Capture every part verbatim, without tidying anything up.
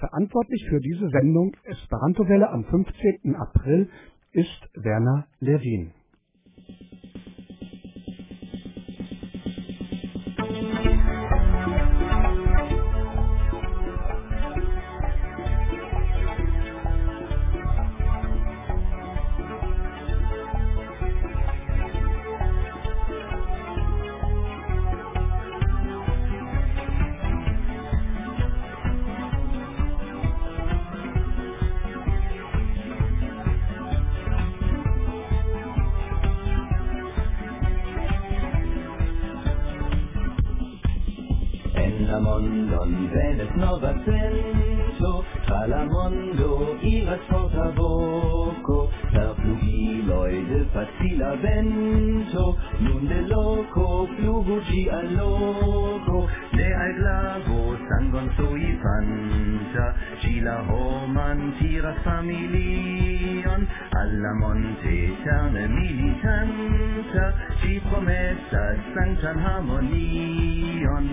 Verantwortlich für diese Sendung Esperanto-Welle am fünfzehnten April ist Werner Lewin. Mondon venes novacento, tra la mondo iras forta voco, per flugiloi de facila vento, nun de loco flugugi al loco, de al glavo sangon sui fanta, gila homan tira familion, alla monte eterne militanta, ci promessa sanctan harmonion.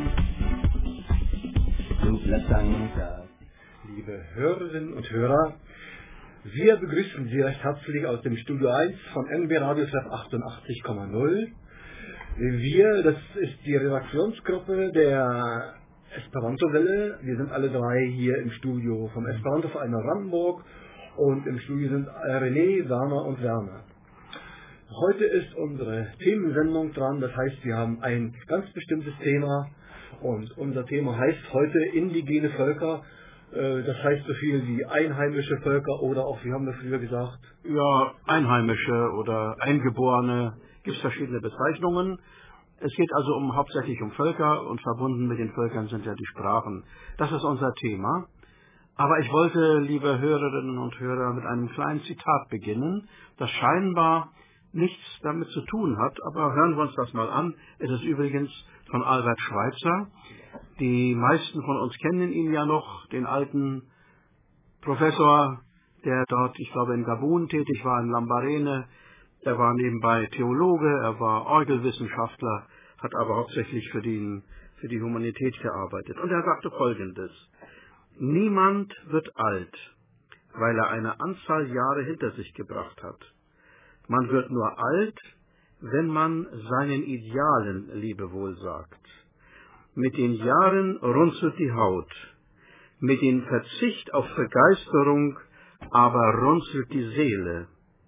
Liebe Hörerinnen und Hörer, wir begrüßen Sie recht herzlich aus dem Studio eins von N B Radio achtundachtzig Komma null. Wir, das ist die Redaktionsgruppe der Esperanto-Welle. Wir sind alle drei hier im Studio vom Esperanto-Verein Brandenburg und im Studio sind René, Werner und Werner. Heute ist unsere Themensendung dran, das heißt, wir haben ein ganz bestimmtes Thema. Und unser Thema heißt heute indigene Völker, das heißt so viel wie einheimische Völker oder auch, wie haben wir früher gesagt? Ja, einheimische oder Eingeborene, gibt es verschiedene Bezeichnungen. Es geht also um, hauptsächlich um Völker und verbunden mit den Völkern sind ja die Sprachen. Das ist unser Thema. Aber ich wollte, liebe Hörerinnen und Hörer, mit einem kleinen Zitat beginnen, das scheinbar nichts damit zu tun hat, aber hören wir uns das mal an. Es ist übrigens von Albert Schweitzer. Die meisten von uns kennen ihn ja noch, den alten Professor, der dort, ich glaube, in Gabun tätig war, in Lambarene. Er war nebenbei Theologe, er war Orgelwissenschaftler, hat aber hauptsächlich für, den, für die Humanität gearbeitet. Und er sagte Folgendes: Niemand wird alt, weil er eine Anzahl Jahre hinter sich gebracht hat. Man wird nur alt, wenn man seinen Idealen Lebewohl sagt. Mit den Jahren runzelt die Haut, mit dem Verzicht auf Begeisterung aber runzelt die Seele.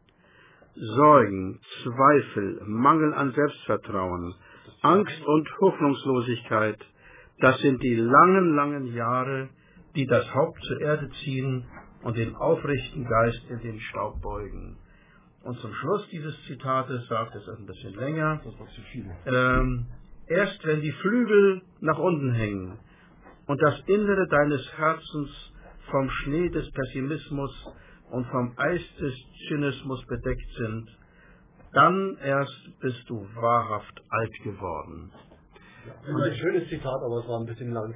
Sorgen, Zweifel, Mangel an Selbstvertrauen, Angst und Hoffnungslosigkeit, das sind die langen, langen Jahre, die das Haupt zur Erde ziehen und den aufrechten Geist in den Staub beugen. Und zum Schluss dieses Zitates sagt es ein bisschen länger, ähm, erst wenn die Flügel nach unten hängen und das Innere deines Herzens vom Schnee des Pessimismus und vom Eis des Zynismus bedeckt sind, dann erst bist du wahrhaft alt geworden. Das ist ein schönes Zitat, aber es war ein bisschen lang.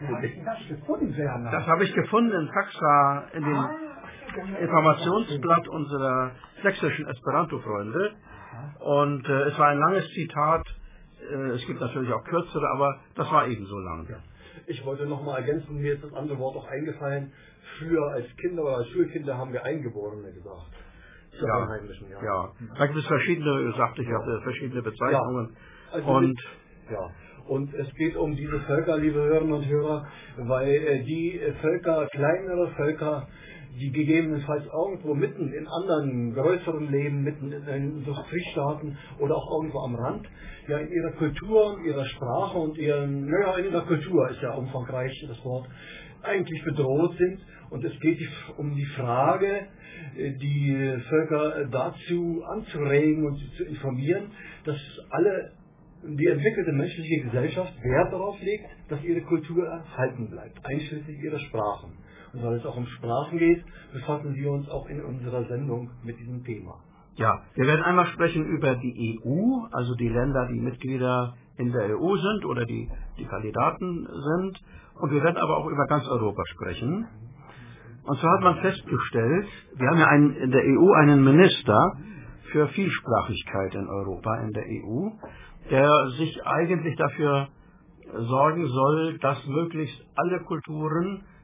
Das habe ich gefunden in Taxa, in dem Informationsblatt unserer sächsischen Esperanto-Freunde. Und äh, es war ein langes Zitat. Äh, es gibt natürlich auch kürzere, aber das war ebenso lang. Ich wollte noch mal ergänzen, mir ist das andere Wort auch eingefallen. Früher als Kinder oder als Schulkinder haben wir Eingeborene gesagt. Ja, Einheimischen, ja. ja. Da gibt es verschiedene, sagte ich, ja, verschiedene Bezeichnungen. Ja. Also und mit, ja. Und es geht um diese Völker, liebe Hörerinnen und Hörer, weil äh, die Völker, kleinere Völker, die gegebenenfalls irgendwo mitten in anderen größeren Leben, mitten in Industriestaaten oder auch irgendwo am Rand, ja in ihrer Kultur, ihrer Sprache und ihren, naja, in ihrer Kultur ist ja umfangreich das Wort, eigentlich bedroht sind. Und es geht um die Frage, die Völker dazu anzuregen und zu informieren, dass alle die entwickelte menschliche Gesellschaft Wert darauf legt, dass ihre Kultur erhalten bleibt, einschließlich ihrer Sprachen. Und weil es auch um Sprachen geht, befassen wir uns auch in unserer Sendung mit diesem Thema. Ja, wir werden einmal sprechen über die E U, also die Länder, die Mitglieder in der E U sind oder die, die Kandidaten sind. Und wir werden aber auch über ganz Europa sprechen. Und zwar hat man festgestellt, wir haben ja einen, in der E U einen Minister für Vielsprachigkeit in Europa, in der E U, der sich eigentlich dafür sorgen soll, dass möglichst alle Kulturen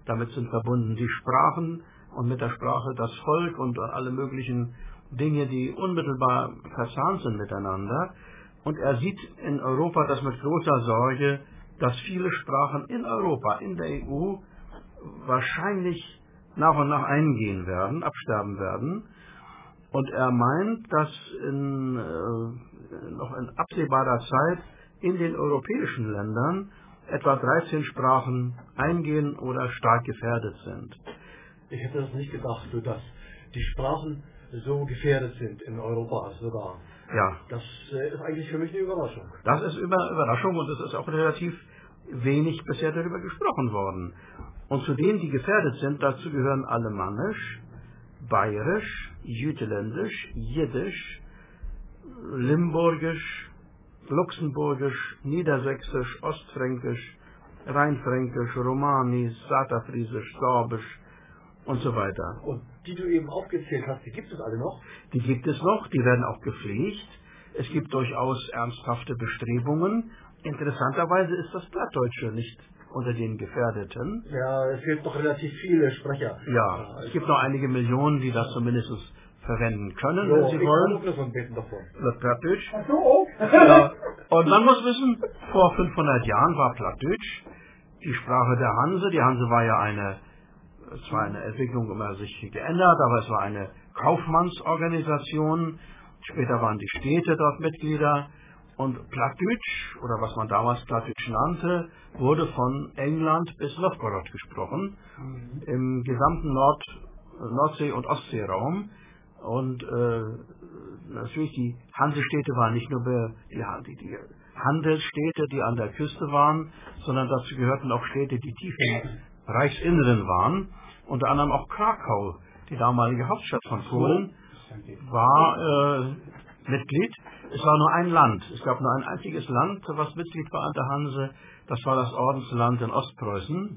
Damit sind verbunden die Sprachen und mit der Sprache das Volk und alle möglichen Dinge, die unmittelbar verzahnt sind miteinander. Und er sieht in Europa das mit großer Sorge, dass viele Sprachen in Europa, in der E U, wahrscheinlich nach und nach eingehen werden, absterben werden. Und er meint, dass in, äh, noch in absehbarer Zeit in den europäischen Ländern etwa dreizehn Sprachen eingehen oder stark gefährdet sind. Ich hätte das nicht gedacht, dass die Sprachen so gefährdet sind in Europa sogar. Ja. Das äh, ist eigentlich für mich eine Überraschung. Das ist über Überraschung und es ist auch relativ wenig bisher darüber gesprochen worden. Und zu denen, die gefährdet sind, dazu gehören Alemannisch, Bayerisch, Jüteländisch, Jiddisch, Limburgisch, Luxemburgisch, Niedersächsisch, Ostfränkisch, Rheinfränkisch, Romani, Saterfriesisch, Sorbisch und so weiter. Und die du eben aufgezählt hast, die gibt es alle noch? Die gibt es noch, die werden auch gepflegt. Es gibt durchaus ernsthafte Bestrebungen. Interessanterweise ist das Plattdeutsche nicht unter den Gefährdeten. Ja, es gibt noch relativ viele Sprecher. Ja, es gibt noch einige Millionen, die das zumindest verwenden können, Jo, wenn sie ich wollen. kann auch davon beten davon. Das Plattdeutsch. Ach so, auch? Ja. Und man muss wissen, vor fünfhundert Jahren war Plattdeutsch die Sprache der Hanse. Die Hanse war ja eine, es war eine Entwicklung immer sich geändert, aber es war eine Kaufmannsorganisation. Später waren die Städte dort Mitglieder. Und Plattdeutsch, oder was man damals Plattdeutsch nannte, wurde von England bis Novgorod gesprochen, mhm. im gesamten Nord, Nordsee- und Ostseeraum. Und äh, natürlich die Hansestädte waren nicht nur die, die, die Handelsstädte, die an der Küste waren, sondern dazu gehörten auch Städte, die tief im Reichsinneren waren. Unter anderem auch Krakau, die damalige Hauptstadt von Polen, war äh, Mitglied. Es war nur ein Land. Es gab nur ein einziges Land, was Mitglied war an der Hanse. Das war das Ordensland in Ostpreußen.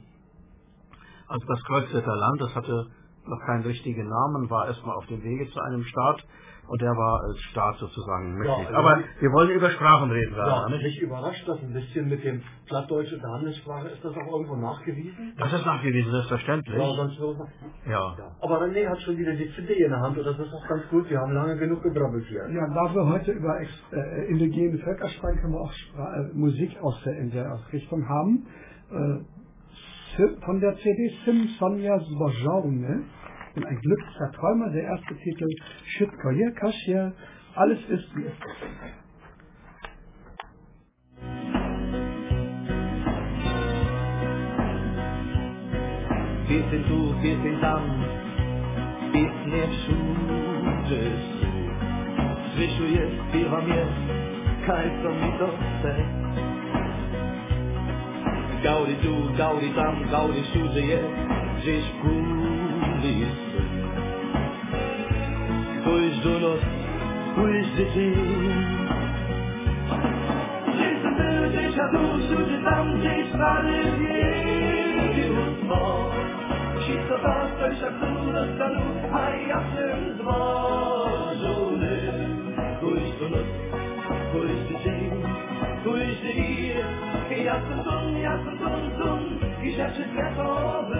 Also das Kreuzritter Land, das hatte noch keinen richtigen Namen, war erstmal auf dem Wege zu einem Staat und der war als Staat sozusagen Mitglied. Ja, aber wir wollen über Sprachen reden. Ja, mich überrascht das ein bisschen mit dem Plattdeutsch und der Handelssprache. Ist das auch irgendwo nachgewiesen? Das ist nachgewiesen, selbstverständlich. Ja, sonst so. Ja. Ja. Aber René hat schon wieder die C D in der Hand und das ist auch ganz gut. Wir haben lange genug gebrabbelt hier. Ja, da wir heute über ex, äh, indigene Völker sprechen, können wir auch Spra äh, Musik aus der, in der Richtung haben. Äh, von der C D Sim Sonja Zbożone, in ein glücklicher Träumer, der erste Titel Szybko je, Kasia, alles ist wie es ist. Pieseň tu, pieseň tam, piesnie všude sú. Zvyšuje, zpívam je, kaj to mi to chce. Gaudi tu, gaudi tam, gaudi všude je, žeš kulisy. Pójdź do noc, pójdź do dzień. Gdzieś tam był, gdzieś a tu, wszude tam, gdzieś stary wielbóstwo. Wszystko to, coś jak tu do stanu, a ja tym złożony. Pójdź do noc, pójdź do dzień, pójdź do ir. Ja jestem tun, ja jestem tun, tun i rzeczy światowe.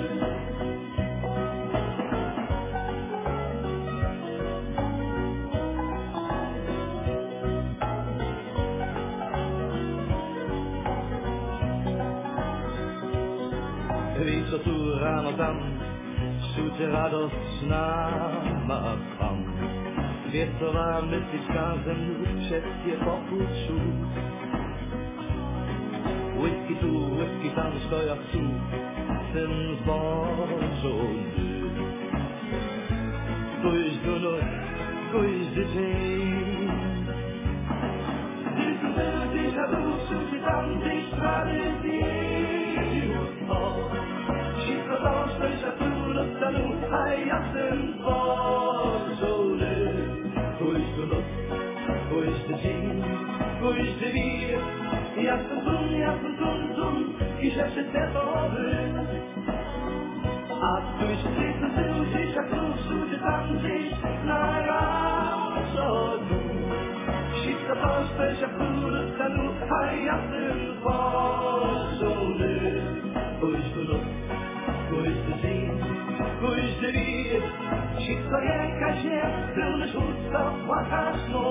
Víš, co tu ráno tam, všude radostná má tam. Světová myslička zem všetkie pokuču. Whisky tu, whisky tam, što ja chcú, sem zbožony. Pójdź do noc, pójdź do dzień. Gdzieś tu był, gdzieś a tu, wszude tam, gdzieś tradycyjno. Wszystko to, što ja tu dostanu, a ja sem zbożony. Pójdź do noc, pójdź do dzień, pójdź do wir. Ja jestem tun, ja jestem tun, tun i rzeczy światowe. A tu się gdzieś tu był, gdzieś jak tu, wszude tam, gdzieś na razodu. Wszystko to, što ja tu dostanu, a ja jestem zbożony. Pójdź do noc, pójść dzień, pójść wir, wszystko jakaś jest, pełny szósta płaka snu.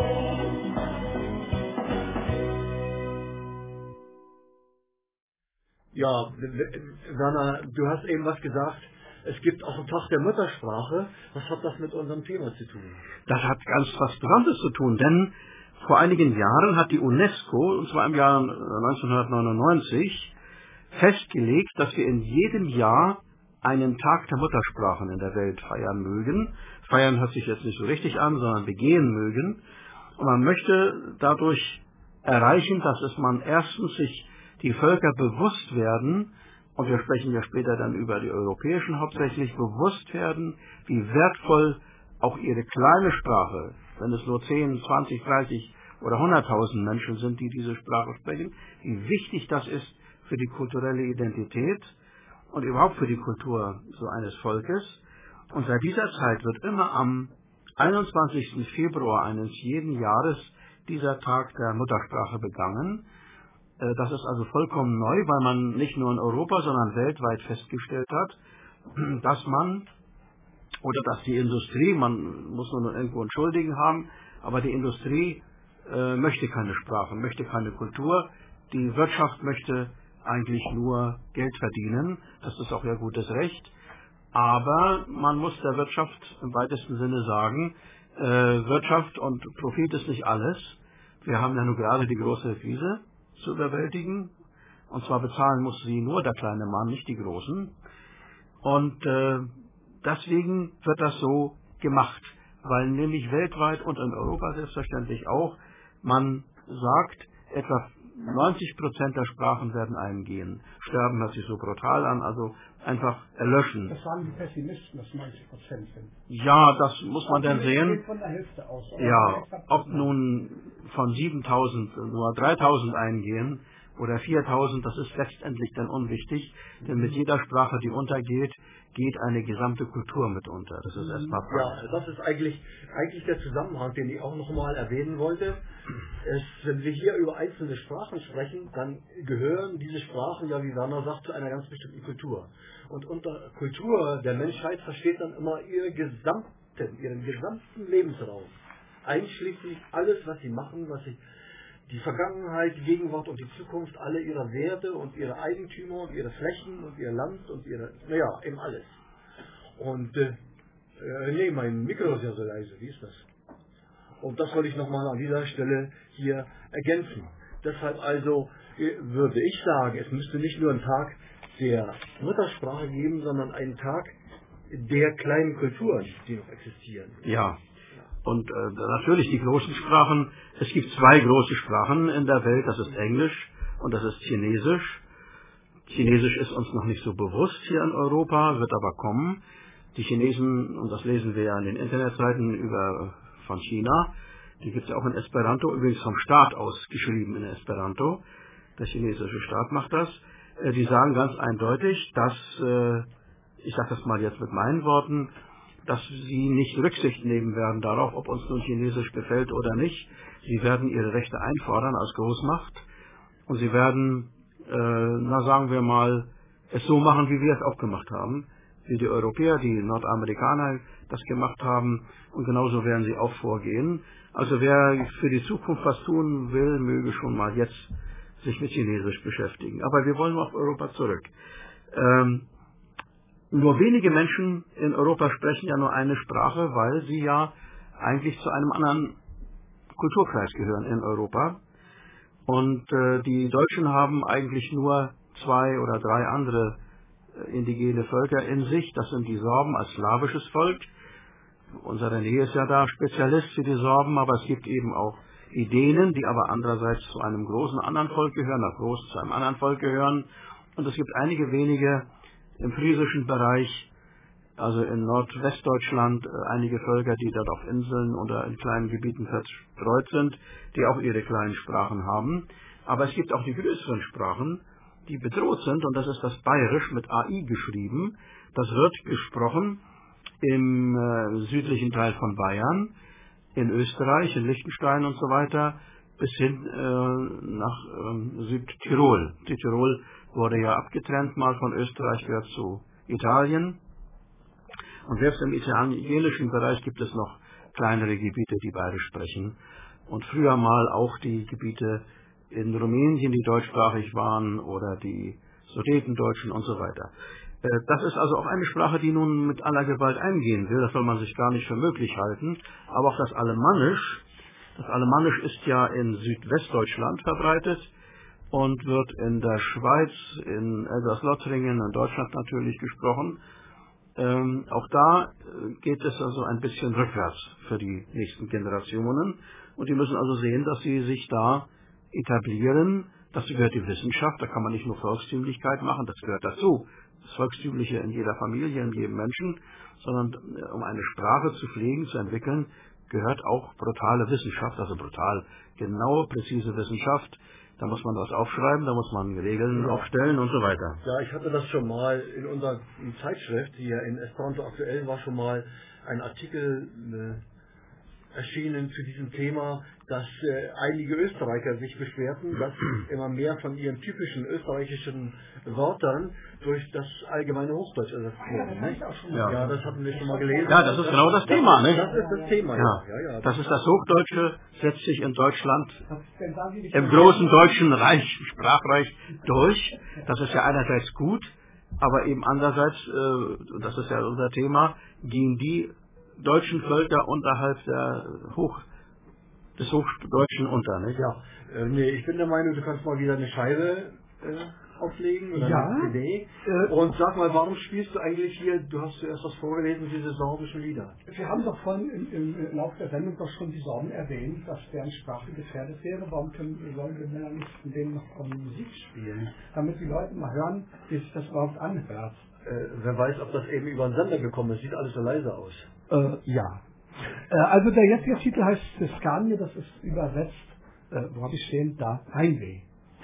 Ja, Werner, du hast eben was gesagt, es gibt auch einen Tag der Muttersprache. Was hat das mit unserem Thema zu tun? Das hat ganz was Besonderes zu tun, denn vor einigen Jahren hat die UNESCO, und zwar im Jahr neunzehnhundertneunundneunzig, festgelegt, dass wir in jedem Jahr einen Tag der Muttersprachen in der Welt feiern mögen. Feiern hört sich jetzt nicht so richtig an, sondern begehen mögen. Und man möchte dadurch erreichen, dass es man erstens sich die Völker bewusst werden, und wir sprechen ja später dann über die europäischen hauptsächlich, bewusst werden, wie wertvoll auch ihre kleine Sprache, wenn es nur zehn, zwanzig, dreißig oder hunderttausend Menschen sind, die diese Sprache sprechen, wie wichtig das ist für die kulturelle Identität und überhaupt für die Kultur so eines Volkes. Und seit dieser Zeit wird immer am einundzwanzigsten Februar eines jeden Jahres dieser Tag der Muttersprache begangen. Das ist also vollkommen neu, weil man nicht nur in Europa, sondern weltweit festgestellt hat, dass man, oder dass die Industrie, man muss nur irgendwo einen Schuldigen haben, aber die Industrie äh, möchte keine Sprache, möchte keine Kultur. Die Wirtschaft möchte eigentlich nur Geld verdienen. Das ist auch ihr gutes Recht. Aber man muss der Wirtschaft im weitesten Sinne sagen, äh, Wirtschaft und Profit ist nicht alles. Wir haben ja nun gerade die große Krise zu überwältigen. Und zwar bezahlen muss sie nur der kleine Mann, nicht die Großen. Und äh, deswegen wird das so gemacht, weil nämlich weltweit und in Europa selbstverständlich auch, man sagt, etwa neunzig Prozent der Sprachen werden eingehen. Sterben hört sich so brutal an, also einfach erlöschen. Das sagen die Pessimisten, dass neunzig Prozent sind. Ja, das muss man dann sehen. Von der Hälfte aus. Ja, ob nun von siebentausend nur dreitausend eingehen oder viertausend, das ist letztendlich dann unwichtig, denn mit jeder Sprache, die untergeht, geht eine gesamte Kultur mit unter. Das ist erstmal klar. Ja, das ist eigentlich, eigentlich der Zusammenhang, den ich auch nochmal erwähnen wollte. Es, wenn wir hier über einzelne Sprachen sprechen, dann gehören diese Sprachen, ja wie Werner sagt, zu einer ganz bestimmten Kultur. Und unter Kultur der Menschheit versteht dann immer ihre gesamten, ihren gesamten Lebensraum. Einschließlich alles, was sie machen, was sie die Vergangenheit, die Gegenwart und die Zukunft, alle ihre Werte und ihre Eigentümer und ihre Flächen und ihr Land und ihre, naja, eben alles. Und, äh, nee, mein Mikro ist ja so leise, wie ist das? Und das wollte ich nochmal an dieser Stelle hier ergänzen. Deshalb also äh, würde ich sagen, es müsste nicht nur einen Tag der Muttersprache geben, sondern einen Tag der kleinen Kulturen, die noch existieren. Ja. Und äh, natürlich die großen Sprachen, es gibt zwei große Sprachen in der Welt, das ist Englisch und das ist Chinesisch. Chinesisch ist uns noch nicht so bewusst hier in Europa, wird aber kommen. Die Chinesen, und das lesen wir ja in den Internetseiten über, von China, die gibt es ja auch in Esperanto, übrigens vom Staat aus geschrieben in Esperanto. Der chinesische Staat macht das. Äh, die sagen ganz eindeutig, dass, äh, ich sage das mal jetzt mit meinen Worten, dass sie nicht Rücksicht nehmen werden darauf, ob uns nun Chinesisch gefällt oder nicht. Sie werden ihre Rechte einfordern als Großmacht und sie werden, äh, na sagen wir mal, es so machen, wie wir es auch gemacht haben, wie die Europäer, die Nordamerikaner das gemacht haben, und genauso werden sie auch vorgehen. Also wer für die Zukunft was tun will, möge schon mal jetzt sich mit Chinesisch beschäftigen. Aber wir wollen auf Europa zurück. Ähm, Nur wenige Menschen in Europa sprechen ja nur eine Sprache, weil sie ja eigentlich zu einem anderen Kulturkreis gehören in Europa. Und äh, die Deutschen haben eigentlich nur zwei oder drei andere äh, indigene Völker in sich. Das sind die Sorben als slawisches Volk. Unser René ist ja da Spezialist für die Sorben, aber es gibt eben auch die Dänen, die aber andererseits zu einem großen anderen Volk gehören, nach groß zu einem anderen Volk gehören. Und es gibt einige wenige im friesischen Bereich, also in Nordwestdeutschland, äh, einige Völker, die dort auf Inseln oder in kleinen Gebieten verstreut sind, die auch ihre kleinen Sprachen haben. Aber es gibt auch die größeren Sprachen, die bedroht sind, und das ist das Bayerisch mit A I geschrieben. Das wird gesprochen im äh, südlichen Teil von Bayern, in Österreich, in Liechtenstein und so weiter, bis hin äh, nach ähm, Südtirol. Südtirol wurde ja abgetrennt mal von Österreich, gehört zu Italien. Und selbst im italienischen Bereich gibt es noch kleinere Gebiete, die beide sprechen. Und früher mal auch die Gebiete in Rumänien, die deutschsprachig waren, oder die Sudetendeutschen und so weiter. Das ist also auch eine Sprache, die nun mit aller Gewalt eingehen will. Das soll man sich gar nicht für möglich halten. Aber auch das Alemannisch, das Alemannisch ist ja in Südwestdeutschland verbreitet und wird in der Schweiz, in Elsass-Lothringen, in Deutschland natürlich gesprochen. Ähm, auch da geht es also ein bisschen rückwärts für die nächsten Generationen. Und die müssen also sehen, dass sie sich da etablieren. Dazu gehört die Wissenschaft, da kann man nicht nur Volkstümlichkeit machen, das gehört dazu. Das Volkstümliche in jeder Familie, in jedem Menschen, sondern um eine Sprache zu pflegen, zu entwickeln, gehört auch brutale Wissenschaft, also brutal, genaue, präzise Wissenschaft. Da muss man was aufschreiben, da muss man Regeln ja. aufstellen und so weiter. Ja, ich hatte das schon mal in unserer Zeitschrift, hier in Esperanto Aktuell, war schon mal ein Artikel äh, erschienen zu diesem Thema, dass äh, einige Österreicher sich beschwerten, dass immer mehr von ihren typischen österreichischen Wörtern durch das allgemeine Hochdeutsch ersetzt werden. Ja, ja. ja, das hatten wir schon mal gelesen. Ja, das ist genau das, das Thema, ne? Das ist das Thema, ja. ja. ja, ja das ist das Hochdeutsche, setzt sich in Deutschland im großen deutschen Reich, Sprachreich durch. Das ist ja einerseits gut, aber eben andererseits, äh, und das ist ja unser Thema, gehen die deutschen Völker unterhalb der Hoch, des Hochdeutschen unter, nicht? Ja, äh, nee, ich bin der Meinung, du kannst mal wieder eine Scheibe äh, auflegen oder ja, eine C D. Äh, und sag mal, warum spielst du eigentlich hier, du hast zuerst was vorgelesen, diese sorbischen Lieder? Wir haben doch vorhin im, im Laufe der Sendung doch schon die Sorben erwähnt, dass deren Sprache gefährdet wäre. Warum können die Leute denn nicht von denen noch von Musik spielen? Damit die Leute mal hören, wie sich das überhaupt anhört. Äh, wer weiß, ob das eben über den Sender gekommen ist. Sieht alles so leise aus. Äh, ja. Äh, also der jetzige Titel heißt Scania, das ist übersetzt, äh, wo habe ich stehen? Da, Heimweh.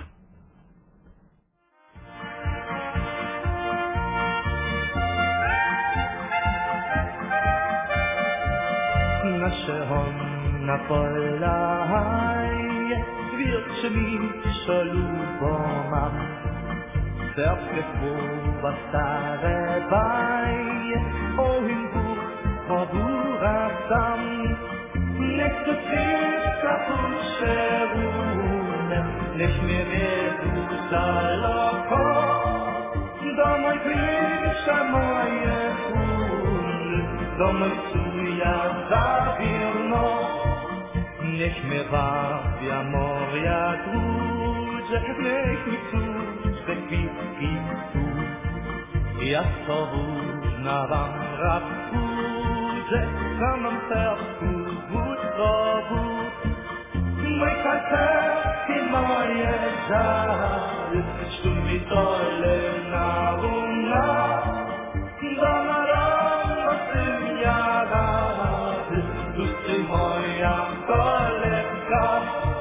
Nasze honna polaj, wiercie mi szalubą mam. Serce słowa stare baj, o himbu, o góra tam. Niech to wszystko pusze runem, niech mnie wiedu daleko. Do moj krysza moje chóry, do moj suja zawierno. Niech mnie wabia moja druże, niech mi cudze kwitki tu. Ja z tobą na wam rabkuże, w samym sercu wód do wód. Mój karteczki, moje żary, sztu mi dole na łuna. Do narodu syn ja rady, tu ty moja koleżka.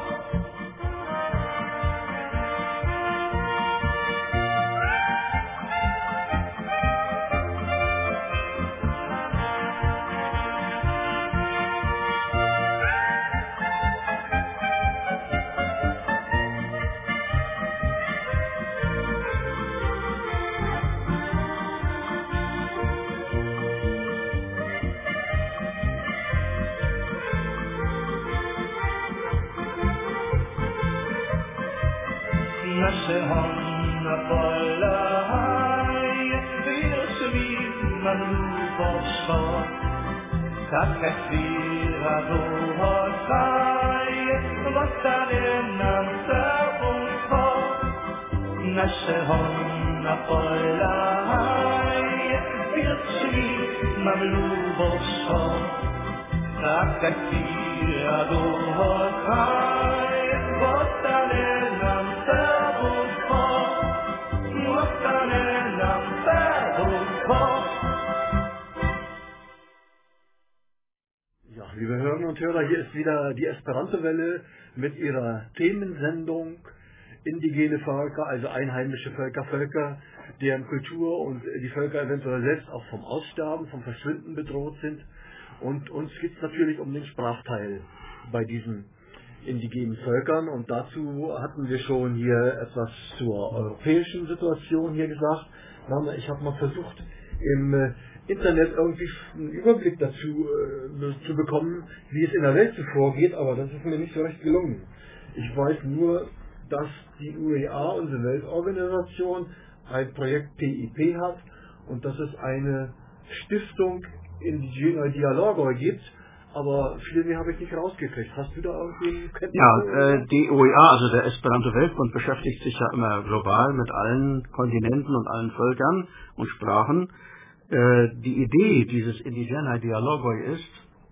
Nasze honna polaj, wierszy mi na luboszo, tak jak chwila dłużej, zostanie nam serduszko. Nasze honna polaj, wierszy mi na luboszo, tak jak chwila dłużej, zostanie nam serduszko. Ja, liebe Hörerinnen und Hörer, hier ist wieder die Esperanto-Welle mit ihrer Themensendung Indigene Völker, also einheimische Völker, Völker, deren Kultur und die Völker eventuell selbst auch vom Aussterben, vom Verschwinden bedroht sind. Und uns geht es natürlich um den Sprachteil bei diesen indigenen Völkern, und dazu hatten wir schon hier etwas zur europäischen Situation hier gesagt. Werner, ich habe mal versucht, im äh, Internet irgendwie einen Überblick dazu äh, zu bekommen, wie es in der Welt so vorgeht, aber das ist mir nicht so recht gelungen. Ich weiß nur, dass die U E A, unsere Weltorganisation, ein Projekt P I P hat und dass es eine Stiftung Indigener Dialogoi gibt, aber viel mehr habe ich nicht rausgekriegt. Hast du da irgendwie Kenntnisse? Ja, äh, die U E A, also der Esperanto-Weltbund, beschäftigt sich ja immer global mit allen Kontinenten und allen Völkern und Sprachen. Äh, die Idee dieses Indigener Dialogoi ist,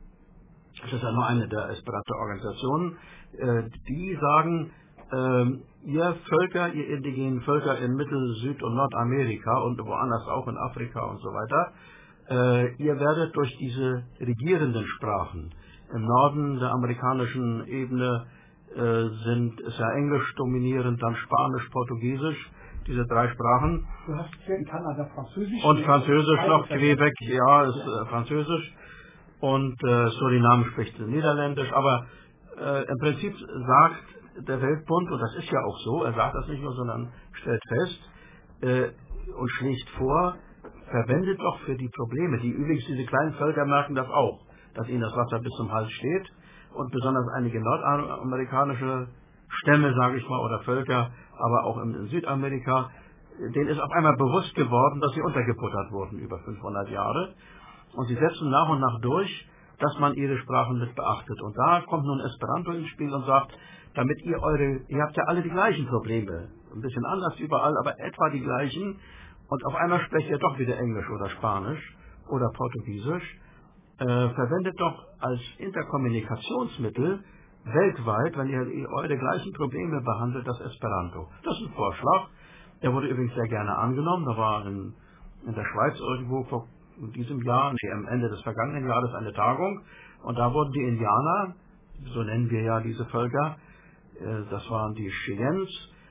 das ist ja nur eine der Esperanto-Organisationen, äh, die sagen, äh, ihr Völker, ihr indigenen Völker in Mittel-, Süd- und Nordamerika und woanders auch in Afrika und so weiter, äh, ihr werdet durch diese regierenden Sprachen, im Norden der amerikanischen Ebene äh, sind, ist ja Englisch dominierend, dann Spanisch, Portugiesisch, diese drei Sprachen. Du hast hier in Kanada Französisch. Und Französisch noch, Quebec, ja, ist äh, Französisch. Und äh, Suriname spricht Niederländisch. Aber äh, im Prinzip sagt der Weltbund, und das ist ja auch so, er sagt das nicht nur, sondern stellt fest äh, und schlägt vor, verwendet doch für die Probleme, die übrigens diese kleinen Völker merken das auch, dass ihnen das Wasser bis zum Hals steht. Und besonders einige nordamerikanische Stämme, sage ich mal, oder Völker, aber auch in, in Südamerika, denen ist auf einmal bewusst geworden, dass sie untergebuttert wurden über fünfhundert Jahre. Und sie setzen nach und nach durch, dass man ihre Sprachen mit beachtet. Und da kommt nun Esperanto ins Spiel und sagt, damit ihr eure, ihr habt ja alle die gleichen Probleme, ein bisschen anders überall, aber etwa die gleichen. Und auf einmal sprecht ihr doch wieder Englisch oder Spanisch oder Portugiesisch. Äh, verwendet doch als Interkommunikationsmittel weltweit, wenn ihr eure gleichen Probleme behandelt, das Esperanto. Das ist ein Vorschlag. Der wurde übrigens sehr gerne angenommen. Da war in, in der Schweiz irgendwo vor diesem Jahr, nee, am Ende des vergangenen Jahres eine Tagung. Und da wurden die Indianer, so nennen wir ja diese Völker, äh, das waren die Cheyennes,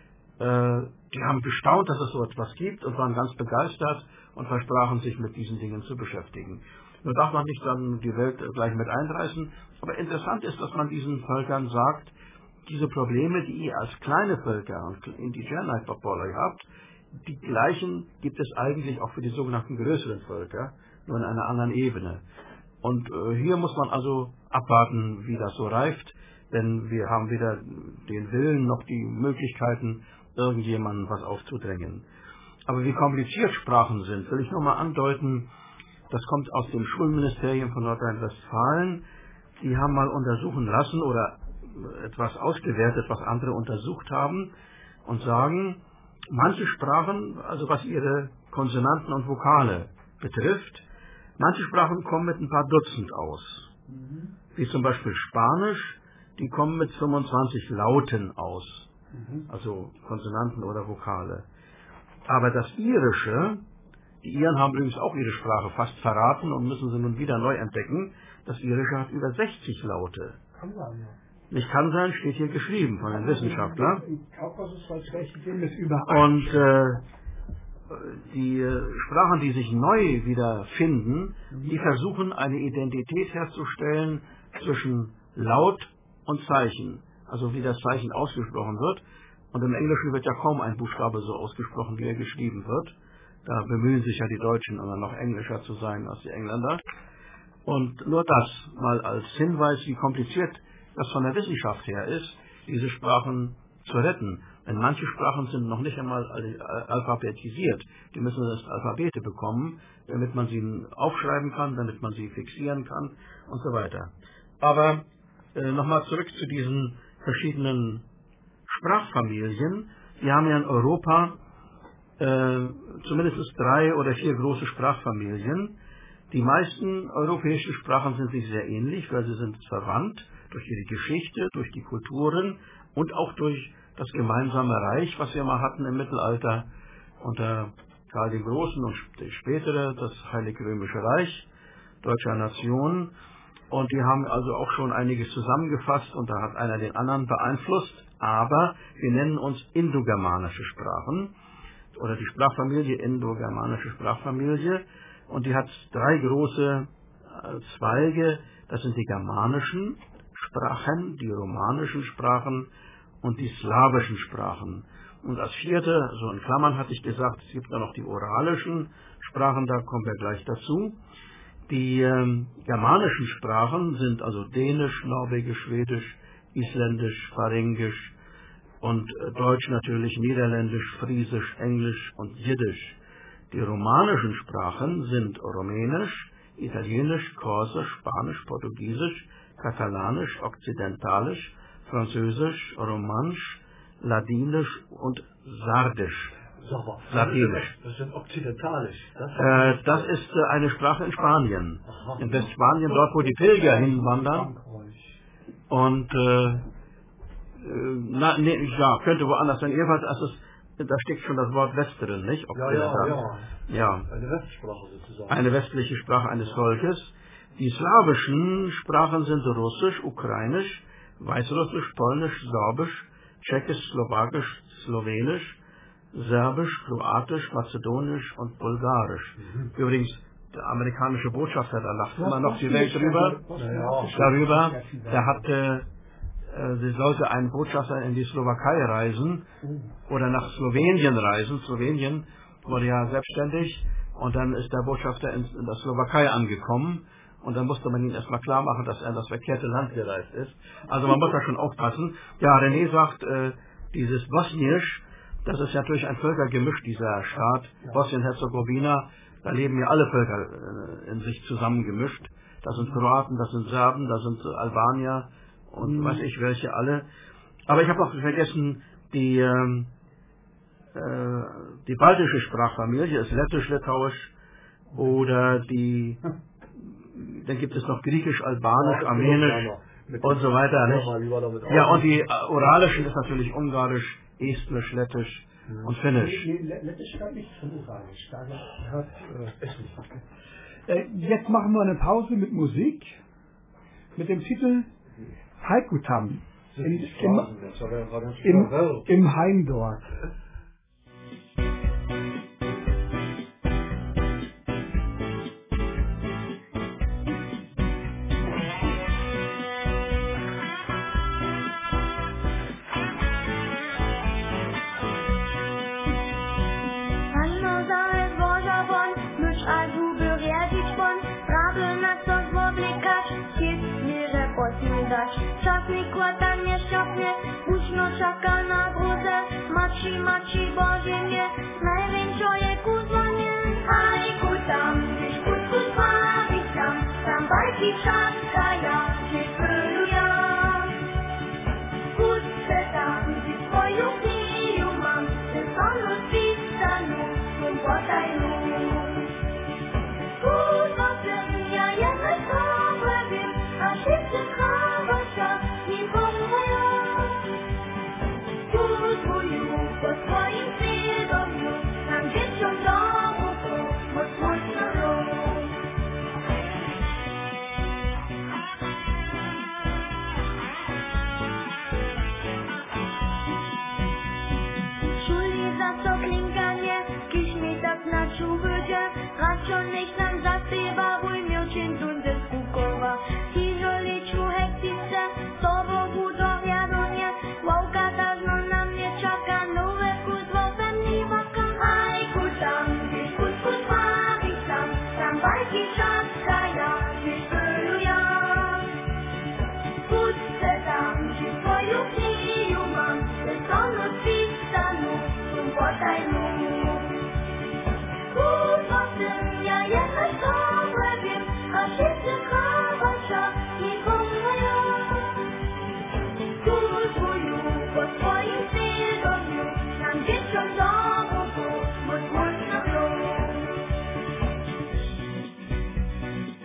äh, die haben gestaunt, dass es so etwas gibt und waren ganz begeistert und versprachen sich mit diesen Dingen zu beschäftigen. Nur darf man nicht dann die Welt gleich mit einreißen. Aber interessant ist, dass man diesen Völkern sagt, diese Probleme, die ihr als kleine Völker und Indigener Popoloi habt, die gleichen gibt es eigentlich auch für die sogenannten größeren Völker, nur in einer anderen Ebene. Und äh, hier muss man also abwarten, wie das so reift, denn wir haben weder den Willen noch die Möglichkeiten, irgendjemandem was aufzudrängen. Aber wie kompliziert Sprachen sind, will ich nur mal andeuten. Das kommt aus dem Schulministerium von Nordrhein-Westfalen. Die haben mal untersuchen lassen oder etwas ausgewertet, was andere untersucht haben und sagen, manche Sprachen, also was ihre Konsonanten und Vokale betrifft, manche Sprachen kommen mit ein paar Dutzend aus. Mhm. Wie zum Beispiel Spanisch, die kommen mit fünfundzwanzig Lauten aus, mhm. also Konsonanten oder Vokale. Aber das Irische, die Iren haben übrigens auch ihre Sprache fast verraten und müssen sie nun wieder neu entdecken. Das Irische hat über sechzig Laute. Kann sein, ja. Nicht kann sein, steht hier geschrieben von einem Wissenschaftler. Und Und äh, die Sprachen, die sich neu wieder finden, die versuchen eine Identität herzustellen zwischen Laut und Zeichen. Also wie das Zeichen ausgesprochen wird. Und im Englischen wird ja kaum ein Buchstabe so ausgesprochen, wie er geschrieben wird. Da bemühen sich ja die Deutschen immer noch englischer zu sein als die Engländer. Und nur das mal als Hinweis, wie kompliziert das von der Wissenschaft her ist, diese Sprachen zu retten. Denn manche Sprachen sind noch nicht einmal alphabetisiert. Die müssen erst Alphabete bekommen, damit man sie aufschreiben kann, damit man sie fixieren kann und so weiter. Aber äh, nochmal zurück zu diesen verschiedenen Sprachfamilien. Wir haben ja in Europa äh, zumindest drei oder vier große Sprachfamilien. Die meisten europäischen Sprachen sind sich sehr ähnlich, weil sie sind verwandt durch ihre Geschichte, durch die Kulturen und auch durch das gemeinsame Reich, was wir mal hatten im Mittelalter unter Karl dem Großen und spätere das Heilige Römische Reich deutscher Nation. Und die haben also auch schon einiges zusammengefasst und da hat einer den anderen beeinflusst. Aber wir nennen uns indogermanische Sprachen oder die Sprachfamilie indogermanische Sprachfamilie. Und die hat drei große Zweige. Das sind die germanischen Sprachen, die romanischen Sprachen und die slawischen Sprachen. Und als vierte, so in Klammern hatte ich gesagt, es gibt da noch die oralischen Sprachen, da kommen wir gleich dazu. Die ähm, germanischen Sprachen sind also Dänisch, Norwegisch, Schwedisch, Isländisch, Faringisch und äh, Deutsch natürlich, Niederländisch, Friesisch, Englisch und Jiddisch. Die romanischen Sprachen sind Rumänisch, Italienisch, Korsisch, Spanisch, Portugiesisch, Katalanisch, Okzidentalisch, Französisch, Romansch, Ladinisch und Sardisch. Ladinisch. Das sind okzidentalisch. Das, äh, das ist äh, eine Sprache in Spanien. Aha. In Westspanien, dort wo die Pilger hinwandern. Und äh, na, nee, ja, könnte woanders sein. Jedenfalls, also, da steckt schon das Wort West drin, nicht? Ja, ja, ja, ja. Eine Westsprache sozusagen. Eine westliche Sprache eines Volkes. Die slawischen Sprachen sind Russisch, Ukrainisch, Weißrussisch, Polnisch, Sorbisch, Tschechisch, Slowakisch, Slowenisch, Serbisch, Kroatisch, Mazedonisch und Bulgarisch. Mhm. Übrigens, der amerikanische Botschafter, da lacht immer noch die Welt drüber. Ja, darüber, der hatte, äh, sie sollte ein Botschafter in die Slowakei reisen oder nach Slowenien reisen. Slowenien wurde ja selbstständig und dann ist der Botschafter in, in der Slowakei angekommen und dann musste man ihm erstmal klar machen, dass er in das verkehrte Land gereist ist. Also man muss da schon aufpassen. Ja, René sagt, äh, dieses Bosnisch, das ist ja natürlich ein Völkergemisch, dieser Staat, ja. Bosnien-Herzegowina, da leben ja alle Völker äh, in sich zusammengemischt. Das sind Kroaten, das sind Serben, das sind Albanier und mhm. weiß ich welche alle. Aber ich habe auch vergessen, die, ähm, äh, die baltische Sprachfamilie ist Lettisch, Litauisch oder die, dann gibt es noch Griechisch, Albanisch, Armenisch und so weiter. Nicht? Ja, und die äh, oralischen ist natürlich Ungarisch, Estnisch, Lettisch mhm. und Finnisch. Nee, nee, Lettisch gehört nicht zum Uralisch. Da gehört äh, Estnisch. Äh, jetzt machen wir eine Pause mit Musik mit dem Titel Haikutam im, im, im, im Heimdorf. Časný kvetanie šťastne, bučno čaká na grúze, mači, mači, Bože mne, neviem, čo je kúzvanie. Hajku tam, když kutku tvári tam, tam bajky čakaja, že prúja. Kutce tam, když svoju knihu mám, že sonu spísanú, som potajnú. Kúzva sem, ja jedno slovím, a všetci chávača, ním pomoja. Kúzvujú po svojim svedomiu, nám deťom domu, moc mocno rou. Čuli za to klinkanie, když mi tak načúvate, radšo nech nám zaspieva, buď milčím tunde skúkova. Tižoliču hektice, to Bohu do hľadania, vovka tážno na mne čaká, nové kúzvo zemný vaka. Hajku tam, když kúzku tvári tam, tam bajky čakaja, že prúja. Kúzce tam, že svoju knihu mám, že sonu spísanú, som potajnú. Kúzva sem, ja jedno slovím, a všetci chávača, ním pomoja. Kúzvujú po svojim svedomiu, nám deťom domu, moc mocno rou.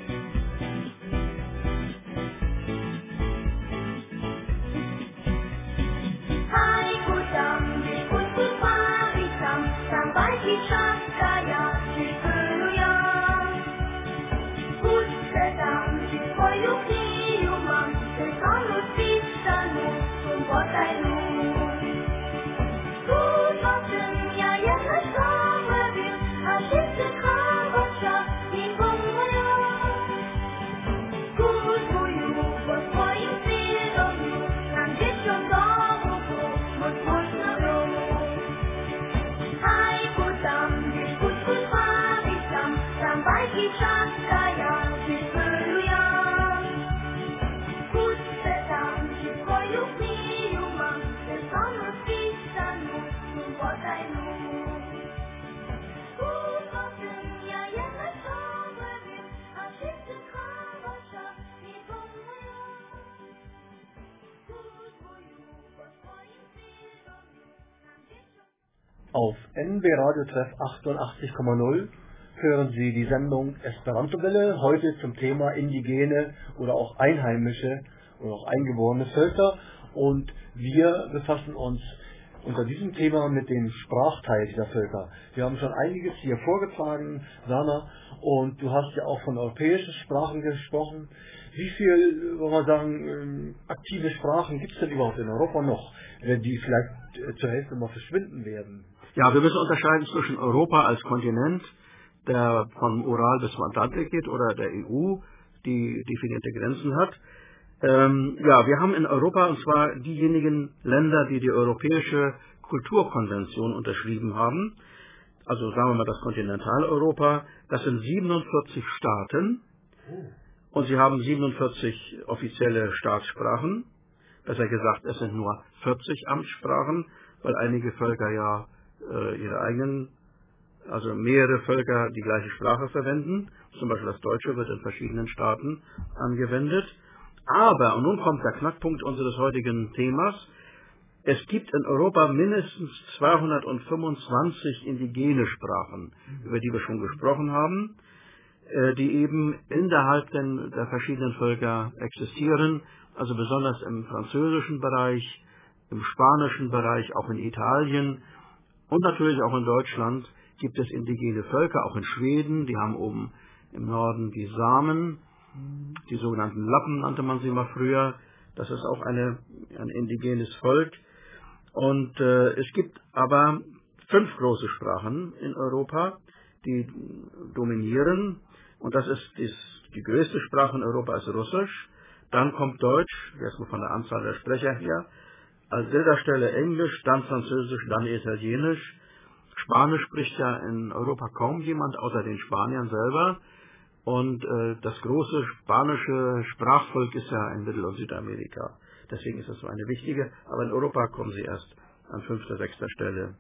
Auf N B Radio Treff achtundachtzig Komma null hören Sie die Sendung Esperanto-Welle, heute zum Thema indigene oder auch einheimische oder auch eingeborene Völker, und wir befassen uns unter diesem Thema mit dem Sprachteil dieser Völker. Wir haben schon einiges hier vorgetragen, Werner, und du hast ja auch von europäischen Sprachen gesprochen. Wie viel, wollen wir sagen, aktive Sprachen gibt es denn überhaupt in Europa noch, die vielleicht zur Hälfte mal verschwinden werden? Ja, wir müssen unterscheiden zwischen Europa als Kontinent, der vom Ural bis zum Atlantik geht, oder der E U, die definierte Grenzen hat. Ähm, ja, wir haben in Europa, und zwar diejenigen Länder, die die Europäische Kulturkonvention unterschrieben haben, also sagen wir mal das Kontinentaleuropa, das sind siebenundvierzig Staaten, und sie haben siebenundvierzig offizielle Staatssprachen. Besser gesagt, es sind nur vierzig Amtssprachen, weil einige Völker ja äh, ihre eigenen, also mehrere Völker die gleiche Sprache verwenden. Zum Beispiel das Deutsche wird in verschiedenen Staaten angewendet. Aber, und nun kommt der Knackpunkt unseres heutigen Themas, es gibt in Europa mindestens zweihundertfünfundzwanzig indigene Sprachen, über die wir schon gesprochen haben, die eben innerhalb der verschiedenen Völker existieren, also besonders im französischen Bereich, im spanischen Bereich, auch in Italien und natürlich auch in Deutschland gibt es indigene Völker, auch in Schweden, die haben oben im Norden die Samen, die sogenannten Lappen nannte man sie mal früher, das ist auch eine, ein indigenes Volk. Und äh, es gibt aber fünf große Sprachen in Europa, die dominieren, und das ist dies, die größte Sprache in Europa ist Russisch, dann kommt Deutsch, erstmal von der Anzahl der Sprecher her, als dritter Stelle Englisch, dann Französisch, dann Italienisch. Spanisch spricht ja in Europa kaum jemand, außer den Spaniern selber. Und äh, das große spanische Sprachvolk ist ja in Mittel- und Südamerika. Deswegen ist das so eine wichtige, aber in Europa kommen sie erst an fünfter, sechster Stelle.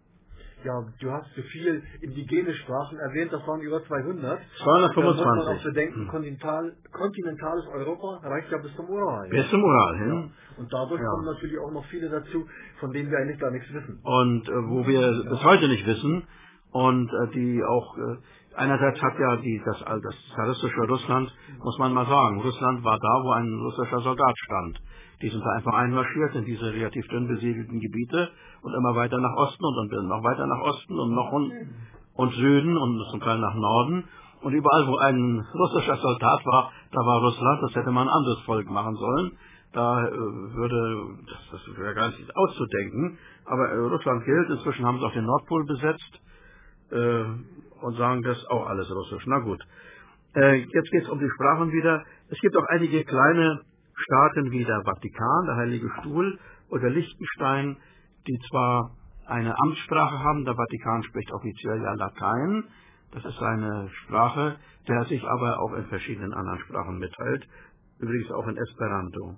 Ja, du hast so viele indigene Sprachen erwähnt, das waren über zweihundert. zweihundertfünfundzwanzig. Da muss man auch bedenken, kontinental, kontinentales Europa reicht ja bis zum Ural. Bis zum Ural hin. Ja. Und dadurch ja. kommen natürlich auch noch viele dazu, von denen wir eigentlich gar nichts wissen. Und äh, wo wir bis heute nicht wissen, und äh, die auch, äh, einerseits hat ja die, das, das zaristische Russland, muss man mal sagen, Russland war da, wo ein russischer Soldat stand. Die sind da einfach einmarschiert in diese relativ dünn besiedelten Gebiete und immer weiter nach Osten und dann noch weiter nach Osten und noch und, und Süden und zum Teil nach Norden. Und überall, wo ein russischer Soldat war, da war Russland, das hätte man ein anderes Volk machen sollen. Da äh, würde, das, das wäre gar nicht auszudenken, aber äh, Russland gilt, inzwischen haben sie auch den Nordpol besetzt äh, und sagen, das ist auch alles Russisch. Na gut, äh, jetzt geht es um die Sprachen wieder. Es gibt auch einige kleine Staaten wie der Vatikan, der Heilige Stuhl oder Liechtenstein, die zwar eine Amtssprache haben, der Vatikan spricht offiziell ja Latein, das ist seine Sprache, der sich aber auch in verschiedenen anderen Sprachen mitteilt, übrigens auch in Esperanto.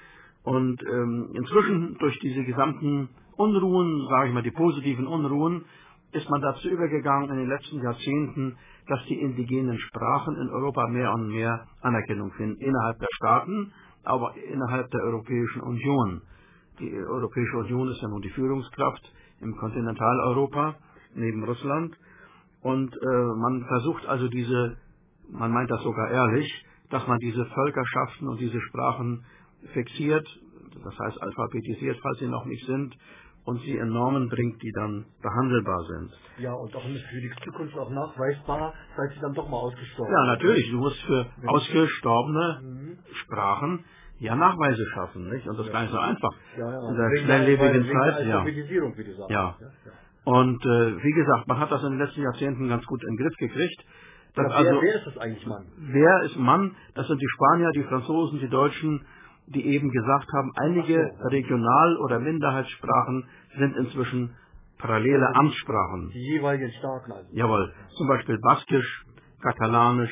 Und ähm, inzwischen durch diese gesamten Unruhen, sage ich mal die positiven Unruhen, ist man dazu übergegangen in den letzten Jahrzehnten, dass die indigenen Sprachen in Europa mehr und mehr Anerkennung finden, innerhalb der Staaten, aber innerhalb der Europäischen Union. Die Europäische Union ist ja nun die Führungskraft im Kontinentaleuropa, neben Russland. Und äh, man versucht also diese, man meint das sogar ehrlich, dass man diese Völkerschaften und diese Sprachen fixiert, das heißt alphabetisiert, falls sie noch nicht sind, und sie in Normen bringt, die dann behandelbar sind. Ja, und auch für die Zukunft auch nachweisbar, falls sie dann doch mal ausgestorben Ja, natürlich. Du musst für Wenn ausgestorbene mhm. Sprachen ja Nachweise schaffen, nicht? Und das ist ja. gar nicht so einfach. Ja, ja. In der wegen schnelllebigen der, Zeit, der ja. Alphabetisierung, wie du sagst. Ja. Ja, ja. Und äh, wie gesagt, man hat das in den letzten Jahrzehnten ganz gut in den Griff gekriegt. Dass Ja, also, wer, wer ist das eigentlich, Mann? Wer ist Mann? Das sind die Spanier, die Franzosen, die Deutschen, die eben gesagt haben, einige Ach so, ja. Regional- oder Minderheitssprachen sind inzwischen parallele Amtssprachen. Die jeweiligen Staaten also. Jawohl, zum Beispiel Baskisch, Katalanisch,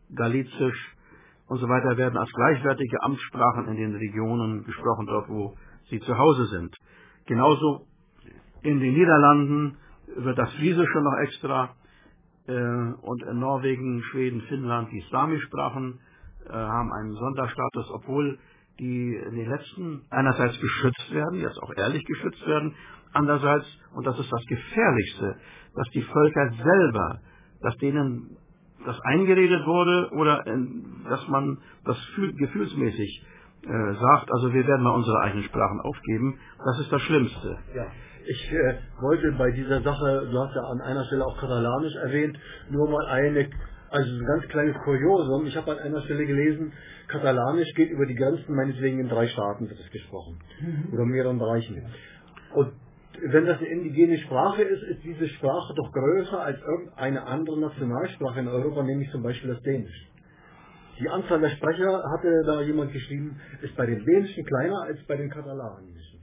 Galizisch und so weiter werden als gleichwertige Amtssprachen in den Regionen gesprochen, dort wo sie zu Hause sind. Genauso in den Niederlanden wird das Friesische noch extra äh, und in Norwegen, Schweden, Finnland die Sami-Sprachen äh, haben einen Sonderstatus, obwohl die in den letzten einerseits geschützt werden, jetzt auch ehrlich geschützt werden, andererseits, und das ist das Gefährlichste, dass die Völker selber, dass denen das eingeredet wurde oder in, dass man das gefühlsmäßig äh, sagt, also wir werden mal unsere eigenen Sprachen aufgeben, das ist das Schlimmste. Ja. Ich äh, wollte bei dieser Sache, du hast ja an einer Stelle auch Katalanisch erwähnt, nur mal eine, also ein ganz kleines Kuriosum. Ich habe an einer Stelle gelesen, Katalanisch geht über die Grenzen, meinetwegen in drei Staaten wird es gesprochen. Mhm. Oder mehreren Bereichen. Und wenn das eine indigene Sprache ist, ist diese Sprache doch größer als irgendeine andere Nationalsprache in Europa, nämlich zum Beispiel das Dänisch. Die Anzahl der Sprecher, hatte da jemand geschrieben, ist bei den Dänischen kleiner als bei den Katalanischen.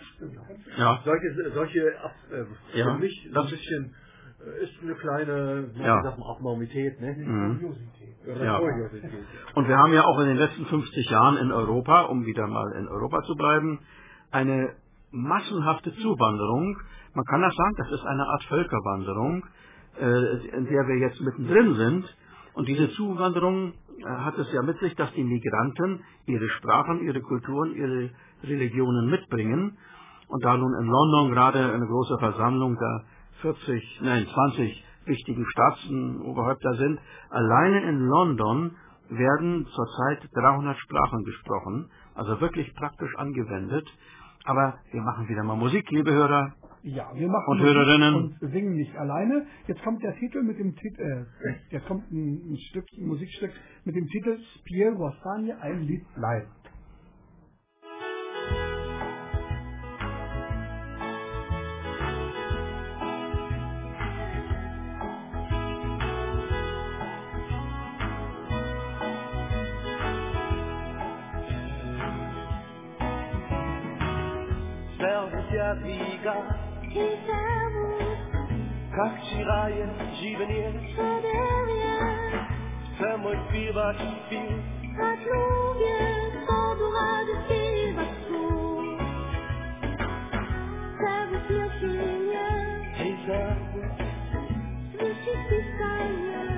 Ja. Solche, solche äh, ja. für mich das ein bisschen äh, ist eine kleine ja. Sachen, Abnormität, ne? Mhm. Ja. Und wir haben ja auch in den letzten fünfzig Jahren in Europa, um wieder mal in Europa zu bleiben, eine massenhafte Zuwanderung. Man kann das sagen, das ist eine Art Völkerwanderung, äh, in der wir jetzt mittendrin sind. Und diese Zuwanderung äh, hat es ja mit sich, dass die Migranten ihre Sprachen, ihre Kulturen, ihre Religionen mitbringen. Und da nun in London gerade eine große Versammlung der vierzig, nein, zwanzig wichtigen Staatsoberhäupter sind, alleine in London werden zurzeit dreihundert Sprachen gesprochen, also wirklich praktisch angewendet. Aber wir machen wieder mal Musik, liebe Hörer ja, wir machen und Hörerinnen. Und singen nicht alleine. Jetzt kommt der Titel mit dem Titel, äh, jetzt kommt ein, ein Stück, ein Musikstück mit dem Titel Spiel Vostanie, ein Lied bleibt. Wiga, как вчера я живнее, chcę mój śpiewać śpiew, tak lubię podłady śpiewać słów. Chcę wyśmieci mnie, hej serce, słyszysz piskanie.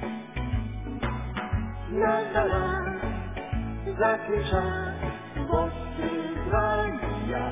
na dala, zaklicza, boscy zwania.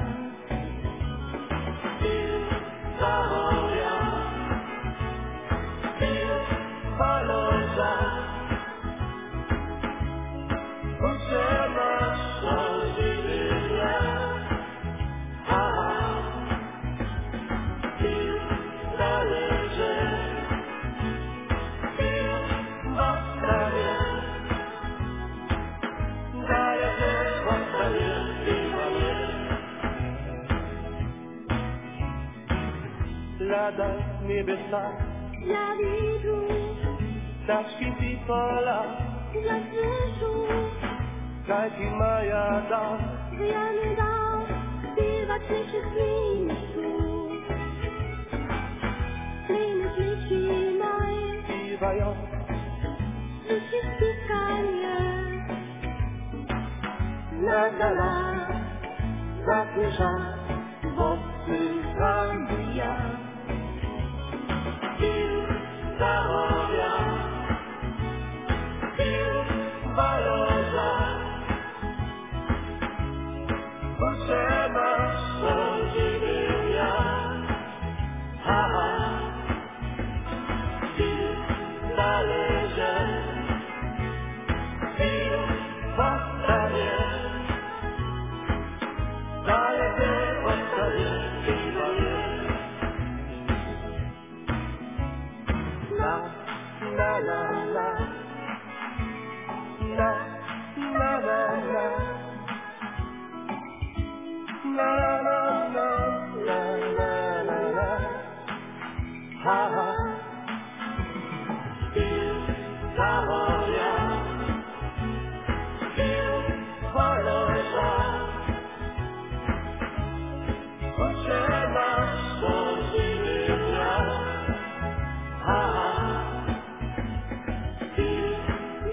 Lada niebesa, dla widzu, tak świeci pola, dla zyszu, kajki maja da, wyjany dał, śpiewać rzeczy chwili słów. Kliny ślici moje, śpiewają, słyszysz piskanie. na dala, zaklisza, boscy zwania. Daję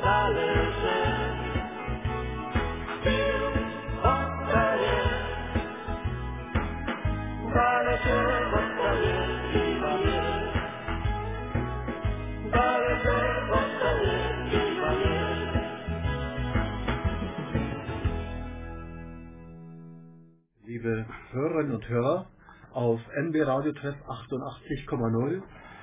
zależy. Pił oddaje, zależy oddaje i waje. Zależy oddaje i waje. Liebe Hörerinnen und Hörer, auf N B Radio Treff achtundachtzig Komma null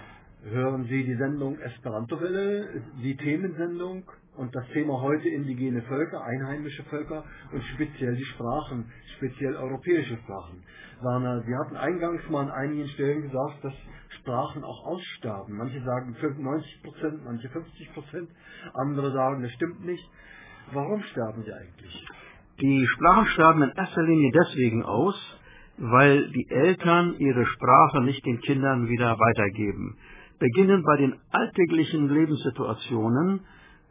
hören Sie die Sendung Esperanto-Welle, die Themensendung und das Thema heute indigene Völker, einheimische Völker und speziell die Sprachen, speziell europäische Sprachen. Werner, Sie hatten eingangs mal an einigen Stellen gesagt, dass Sprachen auch aussterben. Manche sagen neunzig Prozent, manche fünfzig Prozent, andere sagen, das stimmt nicht. Warum sterben sie eigentlich? Die Sprachen sterben in erster Linie deswegen aus, weil die Eltern ihre Sprache nicht den Kindern wieder weitergeben. Beginnen bei den alltäglichen Lebenssituationen,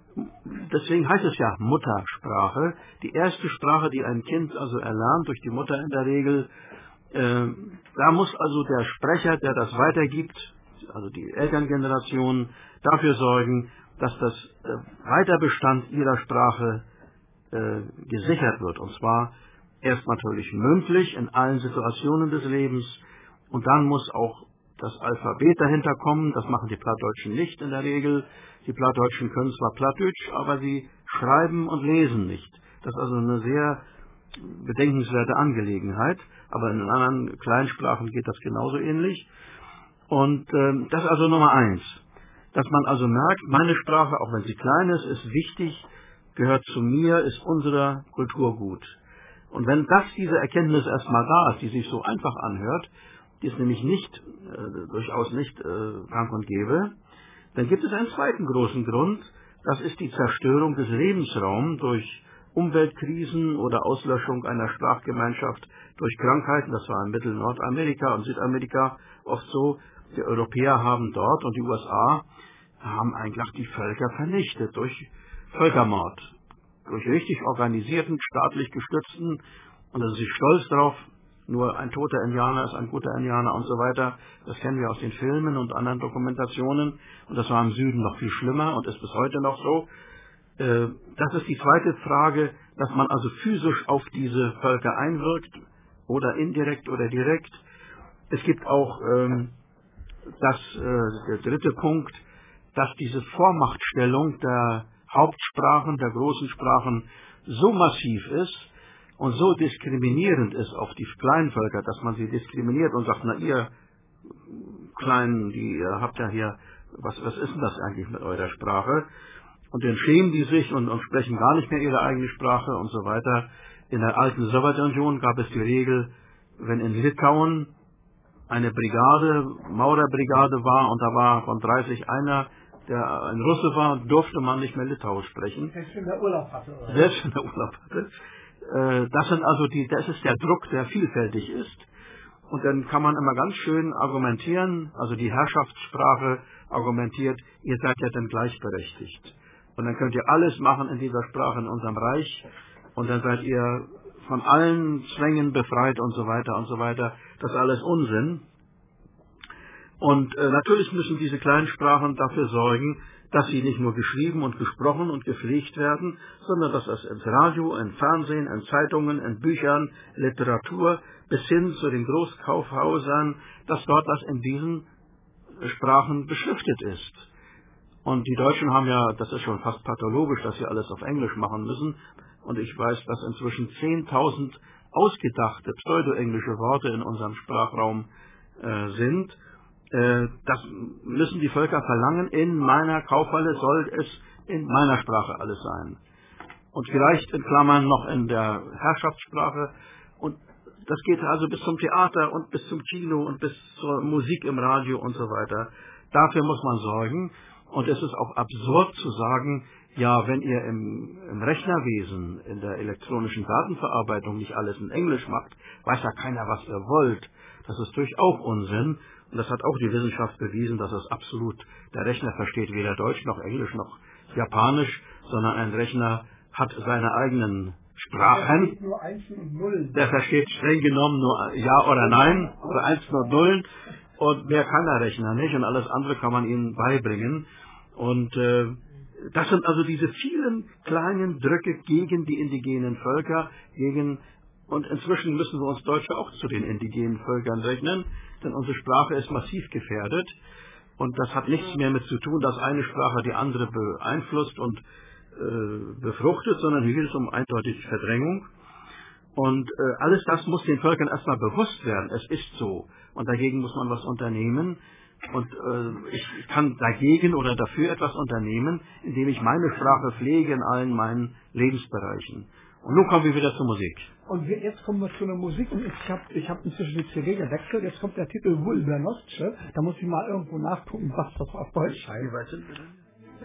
deswegen heißt es ja Muttersprache, die erste Sprache, die ein Kind also erlernt, durch die Mutter in der Regel, äh, da muss also der Sprecher, der das weitergibt, also die Elterngeneration, dafür sorgen, dass das äh, Weiterbestand ihrer Sprache äh, gesichert wird. Und zwar erst natürlich mündlich in allen Situationen des Lebens und dann muss auch das Alphabet dahinter kommen. Das machen die Plattdeutschen nicht in der Regel. Die Plattdeutschen können zwar Plattdeutsch, aber sie schreiben und lesen nicht. Das ist also eine sehr bedenkenswerte Angelegenheit. Aber in anderen Kleinsprachen geht das genauso ähnlich. Und ähm, das ist also Nummer eins. Dass man also merkt, meine Sprache, auch wenn sie klein ist, ist wichtig, gehört zu mir, ist unserer Kulturgut. Und wenn das, diese Erkenntnis erstmal da ist, die sich so einfach anhört, die ist nämlich nicht, äh, durchaus nicht äh, gang und gäbe, dann gibt es einen zweiten großen Grund, das ist die Zerstörung des Lebensraums durch Umweltkrisen oder Auslöschung einer Sprachgemeinschaft durch Krankheiten. Das war in Mittel- Nordamerika und Südamerika oft so. Die Europäer haben dort und die U S A haben eigentlich die Völker vernichtet durch Völkermord, durch richtig organisierten, staatlich gestützten, und da sind sie stolz drauf, nur ein toter Indianer ist ein guter Indianer und so weiter. Das kennen wir aus den Filmen und anderen Dokumentationen. Und das war im Süden noch viel schlimmer und ist bis heute noch so. Das ist die zweite Frage, dass man also physisch auf diese Völker einwirkt, oder indirekt oder direkt. Es gibt auch ähm, das, äh, der dritte Punkt, dass diese Vormachtstellung der Hauptsprachen, der großen Sprachen so massiv ist, und so diskriminierend ist auf die Kleinvölker, dass man sie diskriminiert und sagt, na ihr Kleinen, die ihr habt ja hier, was, was ist denn das eigentlich mit eurer Sprache? Und dann schämen die sich und, und sprechen gar nicht mehr ihre eigene Sprache und so weiter. In der alten Sowjetunion gab es die Regel, wenn in Litauen eine Brigade, Maurerbrigade war und da war von dreißig einer, der ein Russe war, durfte man nicht mehr Litauisch sprechen. Selbst wenn der Urlaub hatte. Oder? Selbst wenn der Urlaub hatte. Das sind also die, das ist der Druck, der vielfältig ist. Und dann kann man immer ganz schön argumentieren, also die Herrschaftssprache argumentiert, ihr seid ja dann gleichberechtigt. Und dann könnt ihr alles machen in dieser Sprache in unserem Reich. Und dann seid ihr von allen Zwängen befreit und so weiter und so weiter. Das ist alles Unsinn. Und äh, natürlich müssen diese kleinen Sprachen dafür sorgen, dass sie nicht nur geschrieben und gesprochen und gepflegt werden, sondern dass das ins Radio, im Fernsehen, in Zeitungen, in Büchern, Literatur bis hin zu den Großkaufhäusern, dass dort das in diesen Sprachen beschriftet ist. Und die Deutschen haben ja, das ist schon fast pathologisch, dass sie alles auf Englisch machen müssen. Und ich weiß, dass inzwischen zehntausend ausgedachte pseudo-englische Worte in unserem Sprachraum äh, sind. Das müssen die Völker verlangen, in meiner Kaufhalle soll es in meiner Sprache alles sein. Und vielleicht in Klammern noch in der Herrschaftssprache. Und das geht also bis zum Theater und bis zum Kino und bis zur Musik im Radio und so weiter. Dafür muss man sorgen. Und es ist auch absurd zu sagen, ja, wenn ihr im, im Rechnerwesen, in der elektronischen Datenverarbeitung nicht alles in Englisch macht, weiß ja keiner, was ihr wollt. Das ist durchaus Unsinn. Und das hat auch die Wissenschaft bewiesen, dass es absolut, der Rechner versteht weder Deutsch noch Englisch noch Japanisch, sondern ein Rechner hat seine eigenen Sprachen. Der versteht nur Einsen und Nullen. Der versteht streng genommen nur Ja oder Nein oder Einsen und Nullen. Und mehr kann der Rechner nicht und alles andere kann man ihnen beibringen. Und äh, das sind also diese vielen kleinen Drücke gegen die indigenen Völker, gegen, und inzwischen müssen wir uns Deutsche auch zu den indigenen Völkern rechnen, denn unsere Sprache ist massiv gefährdet. Und das hat nichts mehr mit zu tun, dass eine Sprache die andere beeinflusst und äh, befruchtet, sondern hier geht es um eindeutige Verdrängung. Und äh, alles das muss den Völkern erstmal bewusst werden. Es ist so. Und dagegen muss man was unternehmen. Und äh, ich kann dagegen oder dafür etwas unternehmen, indem ich meine Sprache pflege in allen meinen Lebensbereichen. Und nun kommen wir wieder zur Musik. Und wir, jetzt kommen wir zu einer Musik. Und ich habe ich hab inzwischen die C D gewechselt. Jetzt kommt der Titel Vulbernosce. Da muss ich mal irgendwo nachgucken, was das auf Deutsch heißt. Wie weit sind wir denn?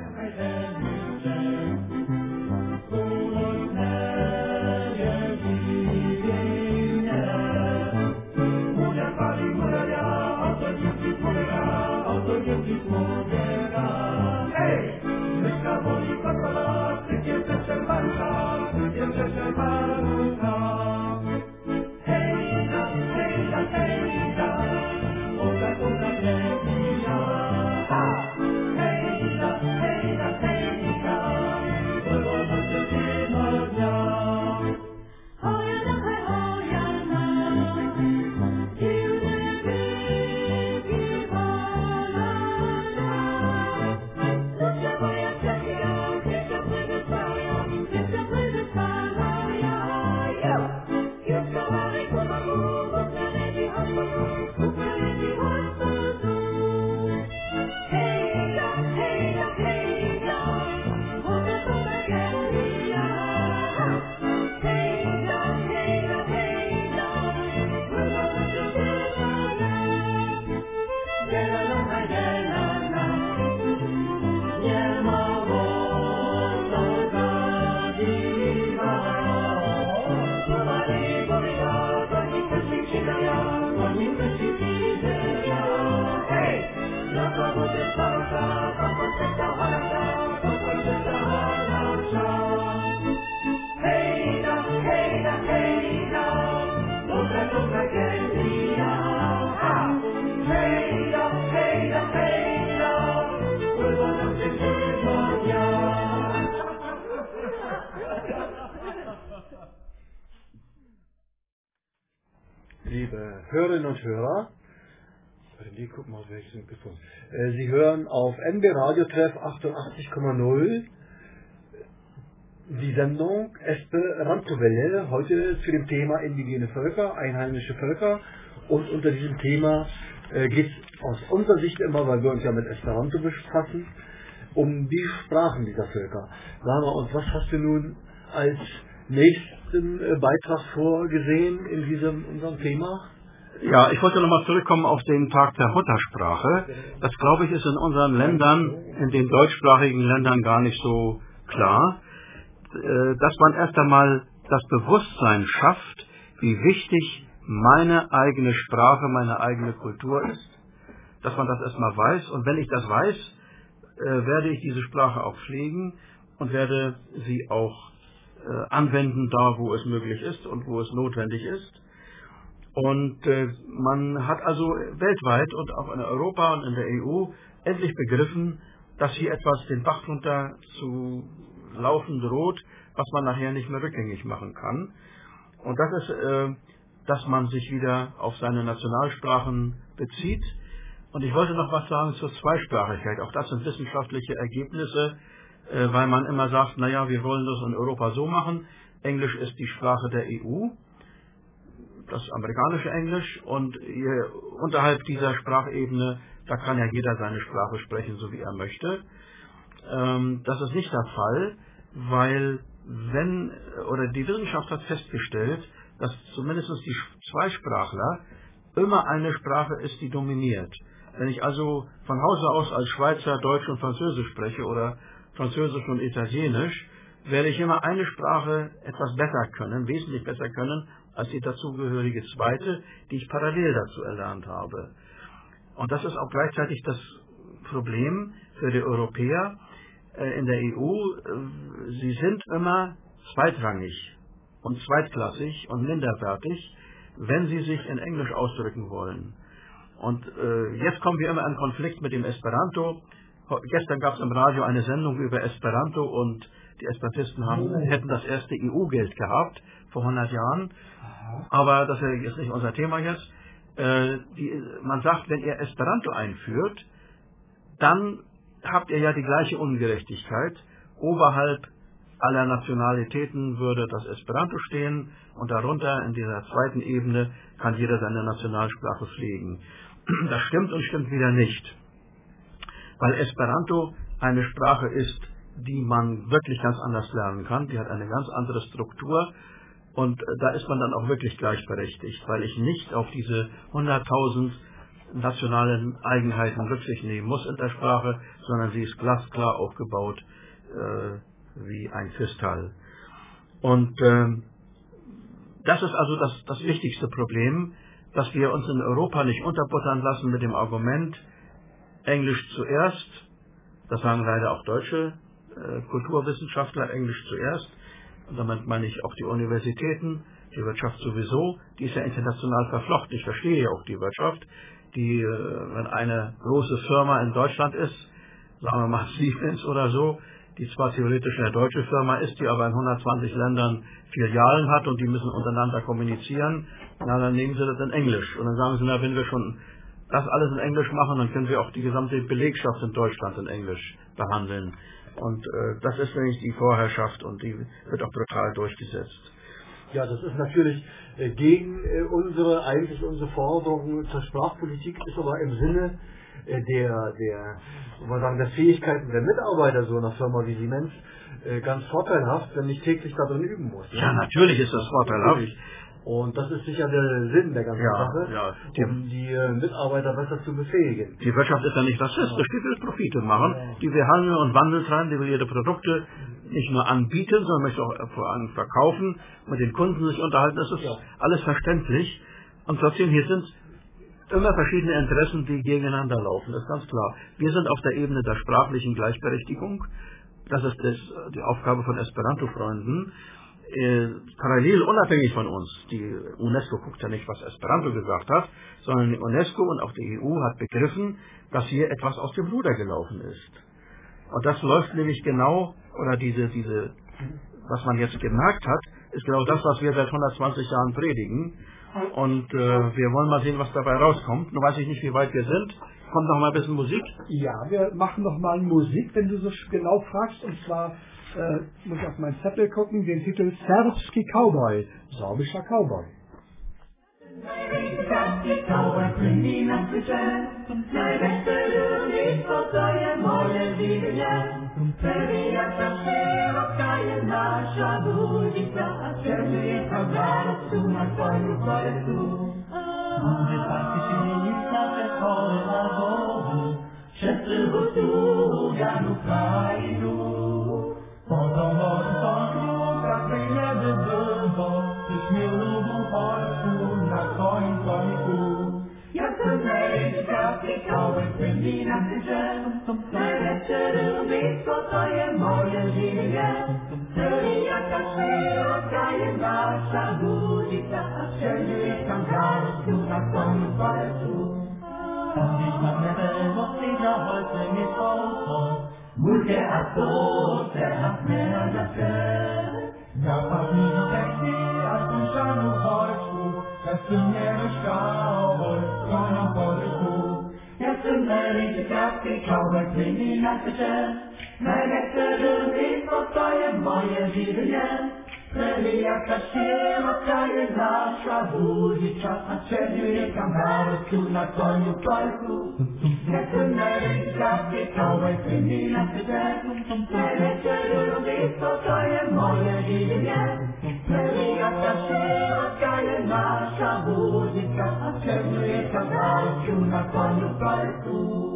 Liebe Hörerinnen und Hörer, nee, guck mal, welches Mikrofon. Sie hören auf N B Radio Treff achtundachtzig Komma null die Sendung Esperanto Welle, heute zu dem Thema indigene Völker, einheimische Völker. Und unter diesem Thema äh, geht es aus unserer Sicht immer, weil wir uns ja mit Esperanto befassen, um die Sprachen dieser Völker. Sagen wir uns, was hast du nun als nächsten äh, Beitrag vorgesehen in diesem unserem Thema? Ja, ich wollte nochmal zurückkommen auf den Tag der Muttersprache. Das, glaube ich, ist in unseren Ländern, in den deutschsprachigen Ländern gar nicht so klar, dass man erst einmal das Bewusstsein schafft, wie wichtig meine eigene Sprache, meine eigene Kultur ist, dass man das erstmal weiß. Und wenn ich das weiß, werde ich diese Sprache auch pflegen und werde sie auch anwenden, da wo es möglich ist und wo es notwendig ist. Und äh, man hat also weltweit und auch in Europa und in der E U endlich begriffen, dass hier etwas den Bach runter zu laufen droht, was man nachher nicht mehr rückgängig machen kann. Und das ist, äh, dass man sich wieder auf seine Nationalsprachen bezieht. Und ich wollte noch was sagen zur Zweisprachigkeit. Auch das sind wissenschaftliche Ergebnisse, äh, weil man immer sagt, naja, wir wollen das in Europa so machen. Englisch ist die Sprache der E U. Das amerikanische Englisch, und hier, unterhalb dieser Sprachebene, da kann ja jeder seine Sprache sprechen, so wie er möchte. Ähm, das ist nicht der Fall, weil wenn, oder die Wissenschaft hat festgestellt, dass zumindest die Zweisprachler immer eine Sprache ist, die dominiert. Wenn ich also von Hause aus als Schweizer Deutsch und Französisch spreche oder Französisch und Italienisch, werde ich immer eine Sprache etwas besser können, wesentlich besser können, als die dazugehörige zweite, die ich parallel dazu erlernt habe. Und das ist auch gleichzeitig das Problem für die Europäer äh, in der E U. Äh, sie sind immer zweitrangig und zweitklassig und minderwertig, wenn sie sich in Englisch ausdrücken wollen. Und äh, jetzt kommen wir immer in Konflikt mit dem Esperanto. Gestern gab es im Radio eine Sendung über Esperanto und die Esperantisten haben, oh. hätten das erste E U-Geld gehabt vor hundert Jahren. Aha. Aber das ist nicht unser Thema jetzt. Äh, die, man sagt, wenn ihr Esperanto einführt, dann habt ihr ja die gleiche Ungerechtigkeit. Oberhalb aller Nationalitäten würde das Esperanto stehen und darunter in dieser zweiten Ebene kann jeder seine Nationalsprache pflegen. Das stimmt und stimmt wieder nicht. Weil Esperanto eine Sprache ist, die man wirklich ganz anders lernen kann. Die hat eine ganz andere Struktur und da ist man dann auch wirklich gleichberechtigt, weil ich nicht auf diese hunderttausend nationalen Eigenheiten Rücksicht nehmen muss in der Sprache, sondern sie ist glasklar aufgebaut äh, wie ein Kristall. Und äh, das ist also das, das wichtigste Problem, dass wir uns in Europa nicht unterbuttern lassen mit dem Argument, Englisch zuerst, das sagen leider auch deutsche äh, Kulturwissenschaftler, Englisch zuerst, und damit meine ich auch die Universitäten, die Wirtschaft sowieso, die ist ja international verflochten, ich verstehe ja auch die Wirtschaft, die, äh, wenn eine große Firma in Deutschland ist, sagen wir mal Siemens oder so, die zwar theoretisch eine deutsche Firma ist, die aber in hundertzwanzig Ländern Filialen hat und die müssen untereinander kommunizieren, na, dann nehmen sie das in Englisch. Und dann sagen sie, na, wenn wir schon das alles in Englisch machen, dann können wir auch die gesamte Belegschaft in Deutschland in Englisch behandeln. Und äh, das ist nämlich die Vorherrschaft und die wird auch brutal durchgesetzt. Ja, das ist natürlich äh, gegen äh, unsere, eigentlich unsere Forderung zur Sprachpolitik, ist aber im Sinne äh, der, der, soll man sagen, der Fähigkeiten der Mitarbeiter so einer Firma wie Siemens äh, ganz vorteilhaft, wenn ich täglich darin üben muss. Ne? Ja, natürlich ist das vorteilhaft. Natürlich. Und das ist sicher der Sinn der ganzen ja, Sache, ja. Die, um die äh, Mitarbeiter besser zu befähigen. Die Wirtschaft ist ja nicht rassistisch, die will Profite machen. Ja. Die will Handel und Wandel treiben, die will ihre Produkte nicht nur anbieten, sondern möchte auch vor allem verkaufen, mit den Kunden sich unterhalten. Das ist ja alles verständlich. Und trotzdem, hier sind immer verschiedene Interessen, die gegeneinander laufen. Das ist ganz klar. Wir sind auf der Ebene der sprachlichen Gleichberechtigung. Das ist das, die Aufgabe von Esperanto-Freunden. Äh, parallel, unabhängig von uns, die UNESCO guckt ja nicht, was Esperanto gesagt hat, sondern die UNESCO und auch die E U hat begriffen, dass hier etwas aus dem Ruder gelaufen ist. Und das läuft nämlich genau, oder diese, diese, was man jetzt gemerkt hat, ist genau das, was wir seit hundertzwanzig Jahren predigen. Und äh, wir wollen mal sehen, was dabei rauskommt. Nun weiß ich nicht, wie weit wir sind. Kommt noch mal ein bisschen Musik? Ja, wir machen noch mal Musik, wenn du so genau fragst. Und zwar äh, muss ich auf meinen Zettel gucken, den Titel Serbski Cowboy, sorbischer Cowboy. Serbski Cowboy, bringi nas pisze, najlepsze ludzi spokoje moje życie. Przewija ta szeroka jest nasza budzica, a czerwuje ta zaraz na twoim kolesu. Ludzie parki się nie stawia kole na wodu, wszyscy butuga no kraju. Potem od pokruka przyjemy było, już nie lubią Polsku na twoim koniku. Jak to znajdziesz kawki koły, pędzi na tyże, najlepsze lubisko to jest moje życie. Czyli jaka szeroka jest nasza budzica, a wszędzie tam zaraz na twoim Polsku. Dziś mamy emocje na walce nie są. Mulke a tote a smena za sve. Zapadni do teksti a sunčanu horečku, kad su njeno škaovoj konjom podršku. Ja sam najveći kratki cowboy, plini na teče, najveće ljudstvo to je moje življenje. Prelijaka široka je naša budiča, a čeljuje kam narodku na konju pojku. Ja sam najveći kratki cowboy, plini na teče, najveće ljudstvo to je moje življenje. Prelijaka široka je naša budiča, a čeljuje kam narodku na konju pojku.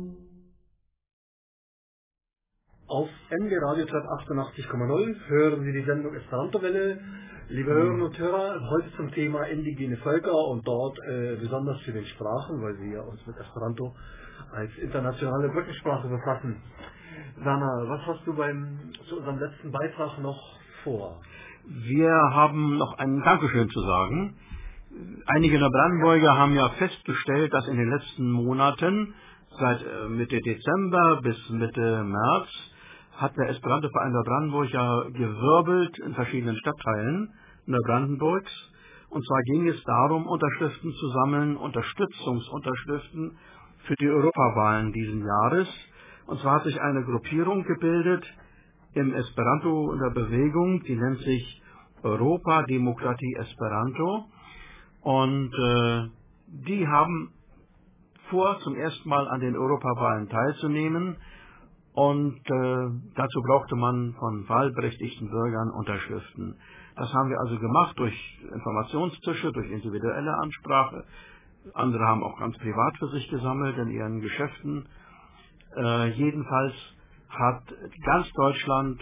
Auf M G Radio achtundachtzig Komma null hören Sie die Sendung Esperanto-Welle. Liebe Hörerinnen und Hörer, heute zum Thema indigene Völker und dort äh, besonders zu den Sprachen, weil wir uns mit Esperanto als internationale Brückensprache befassen. Werner, was hast du beim, zu unserem letzten Beitrag noch vor? Wir haben noch ein Dankeschön zu sagen. Einige Neubrandenburger haben ja festgestellt, dass in den letzten Monaten Seit äh, Mitte Dezember bis Mitte März hat der Esperanto-Verein Neubrandenburg ja gewirbelt in verschiedenen Stadtteilen Neubrandenburgs. Und zwar ging es darum, Unterschriften zu sammeln, Unterstützungsunterschriften für die Europawahlen diesen Jahres. Und zwar hat sich eine Gruppierung gebildet im Esperanto in der Bewegung, die nennt sich Europa Demokratie Esperanto. Und äh, die haben vor, zum ersten Mal an den Europawahlen teilzunehmen. Und äh, dazu brauchte man von wahlberechtigten Bürgern Unterschriften. Das haben wir also gemacht durch Informationstische, durch individuelle Ansprache. Andere haben auch ganz privat für sich gesammelt in ihren Geschäften. Äh, jedenfalls hat ganz Deutschland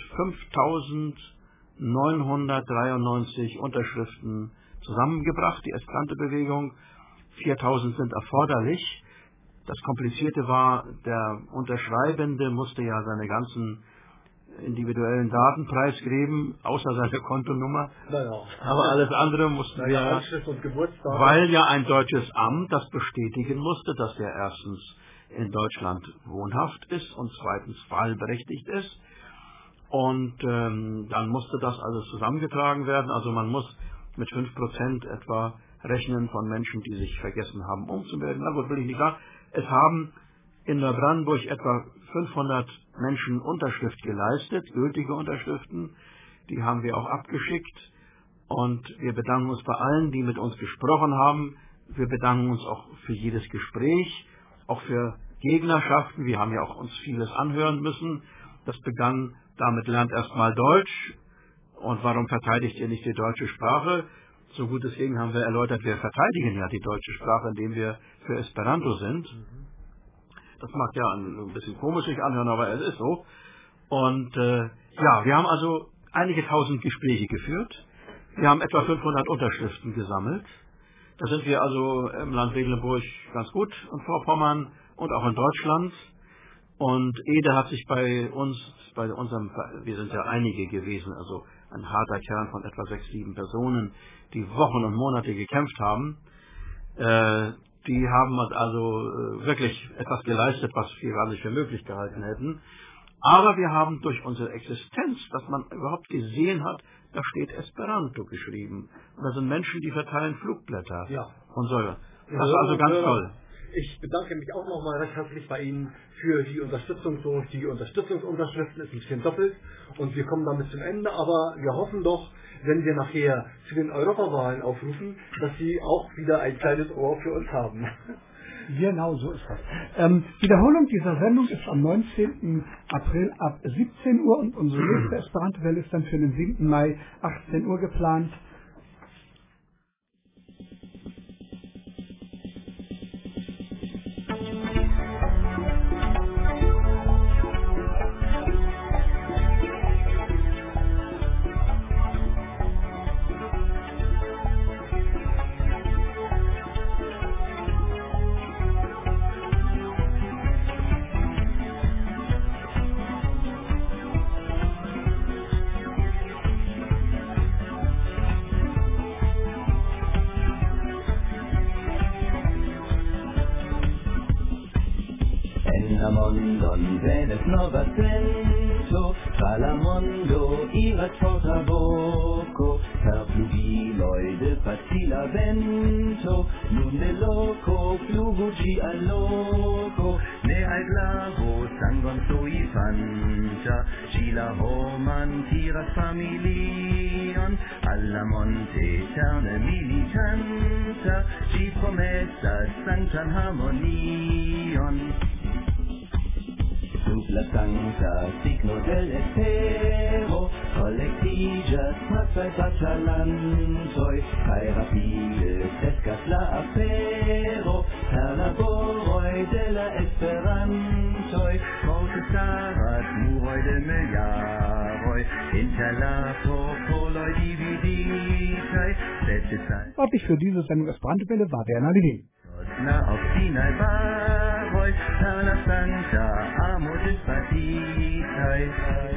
fünftausendneunhundertdreiundneunzig Unterschriften zusammengebracht, die Esperanto-Bewegung. viertausend sind erforderlich. Das Komplizierte war, der Unterschreibende musste ja seine ganzen individuellen Daten preisgeben, außer seine Kontonummer. Naja. Aber alles andere mussten wir, Anschrift und Geburtstag. weil ja ein deutsches Amt das bestätigen musste, dass er erstens in Deutschland wohnhaft ist und zweitens wahlberechtigt ist. Und ähm, dann musste das alles zusammengetragen werden. Also man muss mit fünf Prozent etwa rechnen von Menschen, die sich vergessen haben umzumelden. Na gut, will ich nicht sagen. Es haben in Neubrandenburg etwa fünfhundert Menschen Unterschrift geleistet, gültige Unterschriften. Die haben wir auch abgeschickt. Und wir bedanken uns bei allen, die mit uns gesprochen haben. Wir bedanken uns auch für jedes Gespräch, auch für Gegnerschaften. Wir haben ja auch uns vieles anhören müssen. Das begann damit, lernt erstmal Deutsch. Und warum verteidigt ihr nicht die deutsche Sprache? So gut es ging, haben wir erläutert, wir verteidigen ja die deutsche Sprache, indem wir für Esperanto sind. Das mag ja ein bisschen komisch sich anhören, aber es ist so. Und äh, ja, wir haben also einige tausend Gespräche geführt. Wir haben etwa fünfhundert Unterschriften gesammelt. Da sind wir also im Land Mecklenburg ganz gut und Vorpommern und auch in Deutschland. Und Ede hat sich bei uns, bei unserem, wir sind ja einige gewesen, also ein harter Kern von etwa sechs, sieben Personen, die Wochen und Monate gekämpft haben. Äh, die haben also äh, wirklich etwas geleistet, was wir gar nicht für möglich gehalten hätten. Aber wir haben durch unsere Existenz, dass man überhaupt gesehen hat, da steht Esperanto geschrieben. Und da sind Menschen, die verteilen Flugblätter. Ja. Und so. Das ist also ganz toll. Ich bedanke mich auch nochmal recht herzlich bei Ihnen für die Unterstützung. So, die Unterstützungsunterschriften ist ein bisschen doppelt und wir kommen damit zum Ende. Aber wir hoffen doch, wenn wir nachher zu den Europawahlen aufrufen, dass Sie auch wieder ein kleines Ohr für uns haben. Genau, so ist das. Ähm, Wiederholung dieser Sendung ist am neunzehnten April ab siebzehn Uhr und unsere nächste Esperanto-Welle ist dann für den siebten Mai achtzehn Uhr geplant. Mondon venes nova cento, tra la mondo irat forta voco, per flugiloi de facila vento, nun de loco fluguci al loco, ne al glavo sangon sui fanta, ci la homan tiras familion, alla monte eterne militanta, ci promessas sanctan harmonion. Sub la sancta signo del espero, collectigas pacai batalantoi, cae rapide crescas la afero, per laboroi de la esperantoi, forte starat muroi de miliaroi, inter la popoloi dividitai, sette sai. Örtlich für diese Sendung Esperanto-Welle war Werner Levin. Na obstinai varoi, per la sancta amo dispartitai.